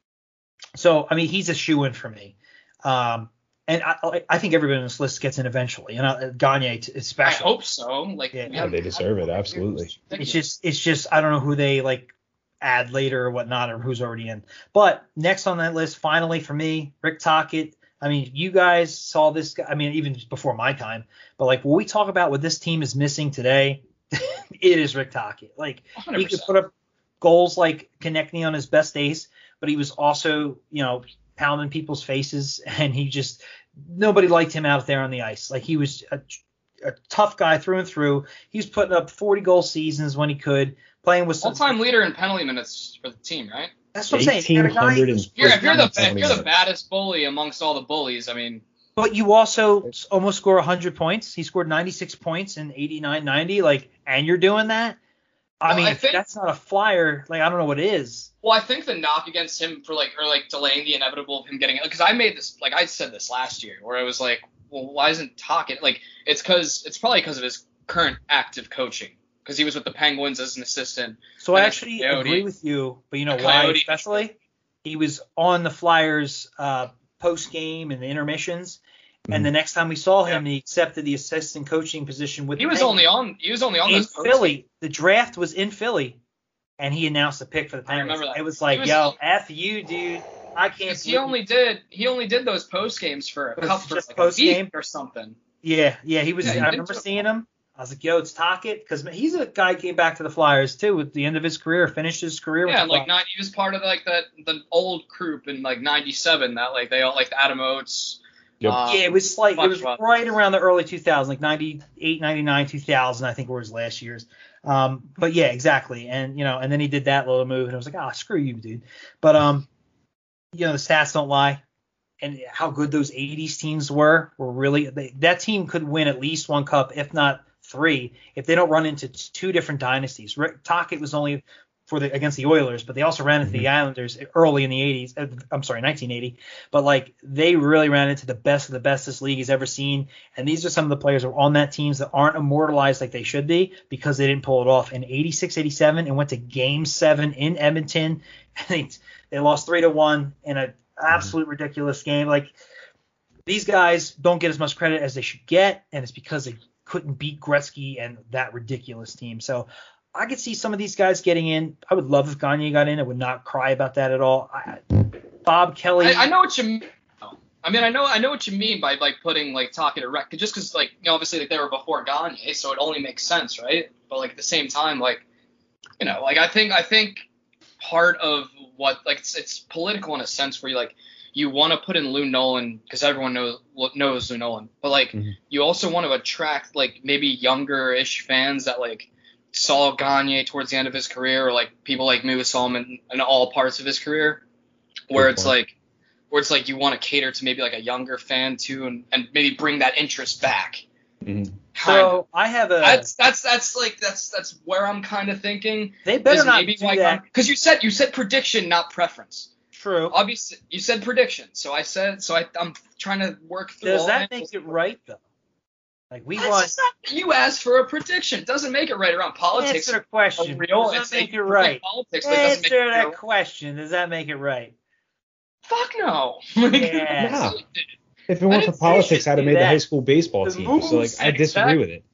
so I mean, he's a shoe-in for me. Um, and I, I think everybody on this list gets in eventually, and uh, Gagne especially. I hope so. Like, yeah, yeah they deserve it, absolutely. It's just, it's just, I don't know who they like add later or whatnot, or who's already in. But next on that list, finally for me, Rick Tocchet. I mean, you guys saw this guy. I mean, even before my time. But like, when we talk about what this team is missing today, it is Rick Tocchet. Like, one hundred percent. He could put up goals like Konechny on his best days, but he was also, you know, pounding people's faces, and he just nobody liked him out there on the ice. Like he was a, a tough guy through and through. He was putting up forty goal seasons when he could, playing with some all-time leader in penalty minutes for the team, right? That's what I'm saying. You're, you're, if you're the if you're the baddest bully amongst all the bullies, I mean. But you also almost score one hundred points. He scored ninety-six points in eighty-nine ninety, like, and you're doing that. I well, mean, I think, that's not a Flyer. Like, I don't know what is. Well, I think the knock against him for like, or like delaying the inevitable of him getting, because I made this, like I said this last year, where I was like, well, why isn't Tocchet? Like, it's because it's probably because of his current active coaching, because he was with the Penguins as an assistant. So I actually agree with you, but you know why? Especially, he was on the Flyers uh, post game and the intermissions. And the next time we saw him, yeah. he accepted the assistant coaching position with. He the was Penguins. only on. He was only on in those Philly. Posts. The draft was in Philly, and he announced a pick for the Penguins. I remember that. It was like, was, yo, f you, dude. I can't. He only did. He only did those post games for a couple just like post game or something. Yeah, yeah. He was. Yeah, I remember seeing him. I was like, yo, it's Tocchet, because he's a guy who came back to the Flyers too at the end of his career, finished his career. Yeah, with like not. He was part of like that the old group in like ninety-seven that like they all like Adam Oates. Yep. Uh, yeah, it was like it was right around the early two thousands, like ninety-eight, ninety-nine, two thousand, I think were his last years. Um, but yeah, exactly. And you know, and then he did that little move, and I was like, ah, oh, screw you, dude. But um, you know, the stats don't lie, and how good those eighties teams were were really they, that team could win at least one cup, if not three, if they don't run into two different dynasties. Rick Tocchet was only for the against the Oilers, but they also ran into mm-hmm. the Islanders early in the eighties. Uh, I'm sorry, nineteen eighty. But like they really ran into the best of the best this league has ever seen. And these are some of the players that are on that teams that aren't immortalized like they should be because they didn't pull it off in eighty-six eighty-seven and went to Game Seven in Edmonton. And they they lost three to one in an absolute mm-hmm. ridiculous game. Like these guys don't get as much credit as they should get, and it's because they couldn't beat Gretzky and that ridiculous team. So I could see some of these guys getting in. I would love if Gagne got in. I would not cry about that at all. I, Bob Kelly. I, I know what you mean. I mean, I know I know what you mean by like putting like Tocchet at rec, just because like you know, obviously like they were before Gagne, so it only makes sense, right? But like at the same time, like you know, like I think I think part of what like it's, it's political in a sense where you like you want to put in Lou Nolan because everyone knows knows Lou Nolan, but like mm-hmm. you also want to attract like maybe younger-ish fans that like saw Gagne towards the end of his career, or like people like me who saw him in, in all parts of his career, where Good it's point. like, where it's like you want to cater to maybe like a younger fan too, and, and maybe bring that interest back. Mm-hmm. So I have a that's that's that's like that's that's where I'm kind of thinking. They better not maybe do like that because you said you said prediction, not preference. True. Obviously, you said prediction, so I said so. I I'm trying to work through. Does all that make it right though? Like we That's want. Not, you asked for a prediction. It doesn't make it right around politics. Answer a question. Real, Does that make it right? Politics, Answer make that real. question. Does that make it right? Fuck no. Yes. No. If it weren't for politics, I'd have made that. the high school baseball the team. So like, I disagree exactly. with it.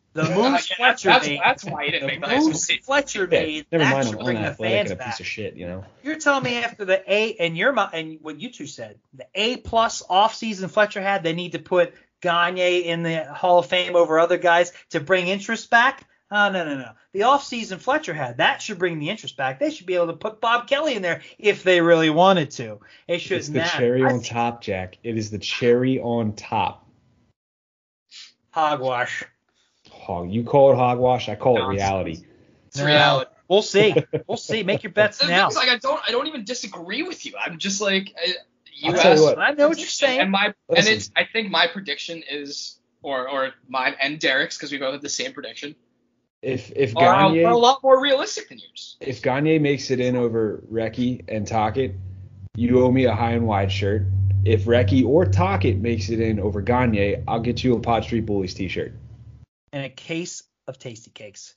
The moves Yeah, Fletcher that's, made. that's why he didn't The make the high school moves team. Fletcher Yeah, made. never that mind, should I'm bring the unathletic fans and a back. piece of shit, you know. You're telling me after the A and your mi- and what you two said, the A plus offseason Fletcher had, they need to put Gagne in the Hall of Fame over other guys to bring interest back? Oh, no, no, no. The offseason Fletcher had, that should bring the interest back. They should be able to put Bob Kelly in there if they really wanted to. It shouldn't It's the matter. cherry I on think top, Jack. It is the cherry on top. Hogwash. Oh, you call it hogwash, I call it Nonsense. reality. It's No, reality. We'll see. We'll see. Make your bets The thing now. is, like, I don't, I don't even disagree with you. I'm just like, uh, you I'll tell you asked what. I know what you're saying. and my, and Listen. it's, I think my prediction is, or or mine and Derek's, because we both have the same prediction, If if are, a- Gagne are a lot more realistic than yours. if Gagne makes it in over Reki and Tockett, you owe me a high and wide shirt. If Reki or Tockett makes it in over Gagne, I'll get you a Pod Street Bullies t-shirt. And a case of Tasty Cakes.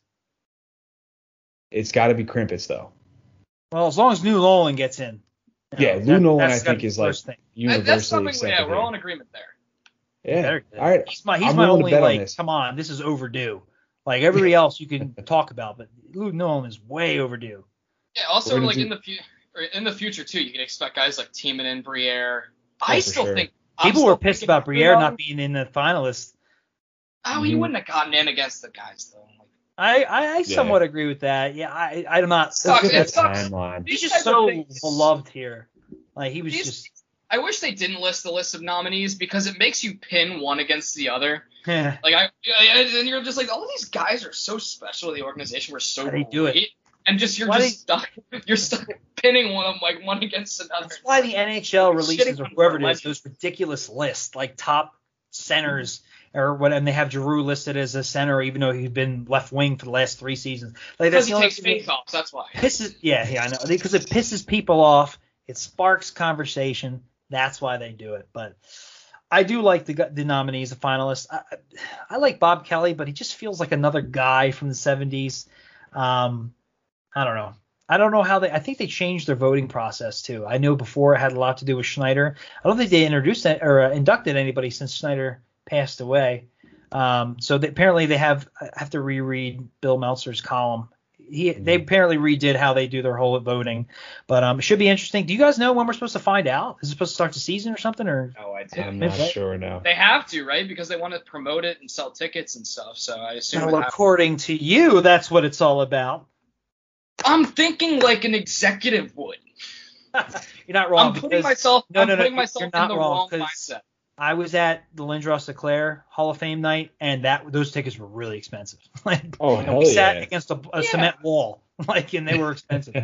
It's got to be Crimpets though. Well, as long as New Nolan gets in. you Yeah, know, Lou that- Nolan, that's I gotta think, be is the like first thing. And that's universally something, accepted. yeah, we're here. all in agreement there. Yeah. Better get it. All right. He's my he's I'm my willing to only bet on like. this. Come on, this is overdue. Like everybody else, you can talk about, but Lou Nolan is way overdue. Yeah. Also, We're gonna like do- in the fu- or in the future too, you can expect guys like Tiemann and Briere. I for still sure. think I'm People still were pissed thinking about Briere Lou not being in the finalists. Oh, he Mhm. wouldn't have gotten in against the guys though. Like, I, I, I somewhat agree with that. Yeah, I I'm not. Sucks. Look at It that sucks. timeline. He's These just type of so things- beloved here. Like he was These- just. I wish they didn't list the list of nominees because it makes you pin one against the other. Yeah. Like I, I- and you're just like, all these guys are so special to the organization. We're so Why they do it? great. And just you're Why just stuck. You're stuck pinning one of them like one against another. That's why the N H L releases, Shitting or on whoever it is, legends. those ridiculous lists, like top centers or what, and they have Giroux listed as a center, even though he's been left wing for the last three seasons. Like Because that's the he only takes thing face offs. That's why. that pisses. Yeah, yeah, I know, because it pisses people off. It sparks conversation. That's why they do it. But I do like the the nominees, the finalists. I, I like Bob Kelly, but he just feels like another guy from the seventies. Um, I don't know. I don't know how they. I think they changed their voting process too. I know before it had a lot to do with Schneider. I don't think they introduced it or uh, inducted anybody since Schneider passed away. Um, so they, apparently they have I have to reread Bill Meltzer's column. He they apparently redid how they do their whole voting, but um, it should be interesting. Do you guys know when we're supposed to find out? Is it supposed to start the season or something? Or Oh, I did. I'm not Right. sure now. They have to, right? Because they want to promote it and sell tickets and stuff. So I assume. well, it hap- according to you, that's what it's all about. I'm thinking like an executive would. You're not wrong. I'm putting because myself. no, I'm no, no, putting you're- myself you're in not the wrong, wrong 'cause mindset. I was at the Lindros Leclerc Hall of Fame night, and that those tickets were really expensive. Like, Oh, and hell we sat yeah. against a, a Yeah. cement wall, like, and they were expensive.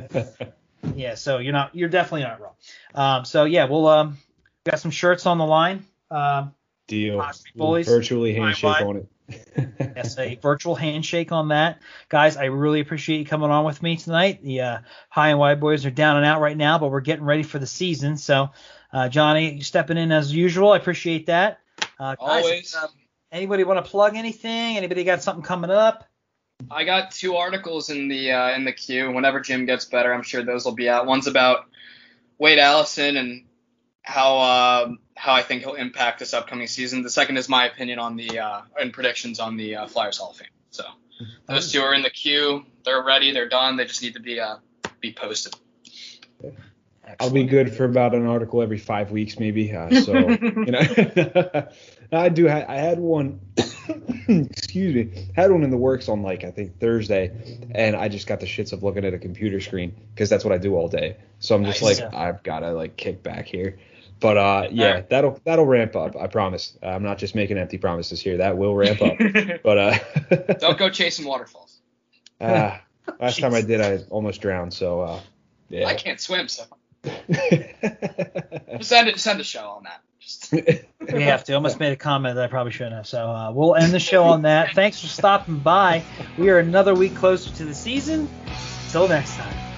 Yeah, so you're not, you're definitely not wrong. Um, so yeah, we'll um, we got some shirts on the line. Um, Deal. Pod Street Bullies. Virtually handshake Wide. on it. yes, a virtual handshake on that, guys. I really appreciate you coming on with me tonight. The uh, High and Wide boys are down and out right now, but we're getting ready for the season. So, uh, Johnny, you stepping in as usual. I appreciate that. Uh, guys, Always. uh, anybody want to plug anything? Anybody got something coming up? I got two articles in the uh, in the queue. Whenever Jim gets better, I'm sure those will be out. One's about Wade Allison and how uh, how I think he'll impact this upcoming season. The second is my opinion on the uh, and predictions on the uh, Flyers Hall of Fame. So those two are in the queue. They're ready. They're done. They just need to be uh, be posted. I'll be good for about an article every five weeks, maybe. Uh, so, you know, I do. Ha- I had one. excuse me. Had one in the works on like I think Thursday, and I just got the shits of looking at a computer screen because that's what I do all day. So I'm just Nice. like, I've got to like kick back here. But uh, yeah, that'll that'll ramp up. I promise. Uh, I'm not just making empty promises here. That will ramp up. But uh, Don't go chasing waterfalls. uh, last time I did, I almost drowned. So uh, yeah. I can't swim, so just end it. Just end the show on that. Just... We have to. I almost made a comment that I probably shouldn't have. So uh, we'll end the show on that. Thanks for stopping by. We are another week closer to the season. Till next time.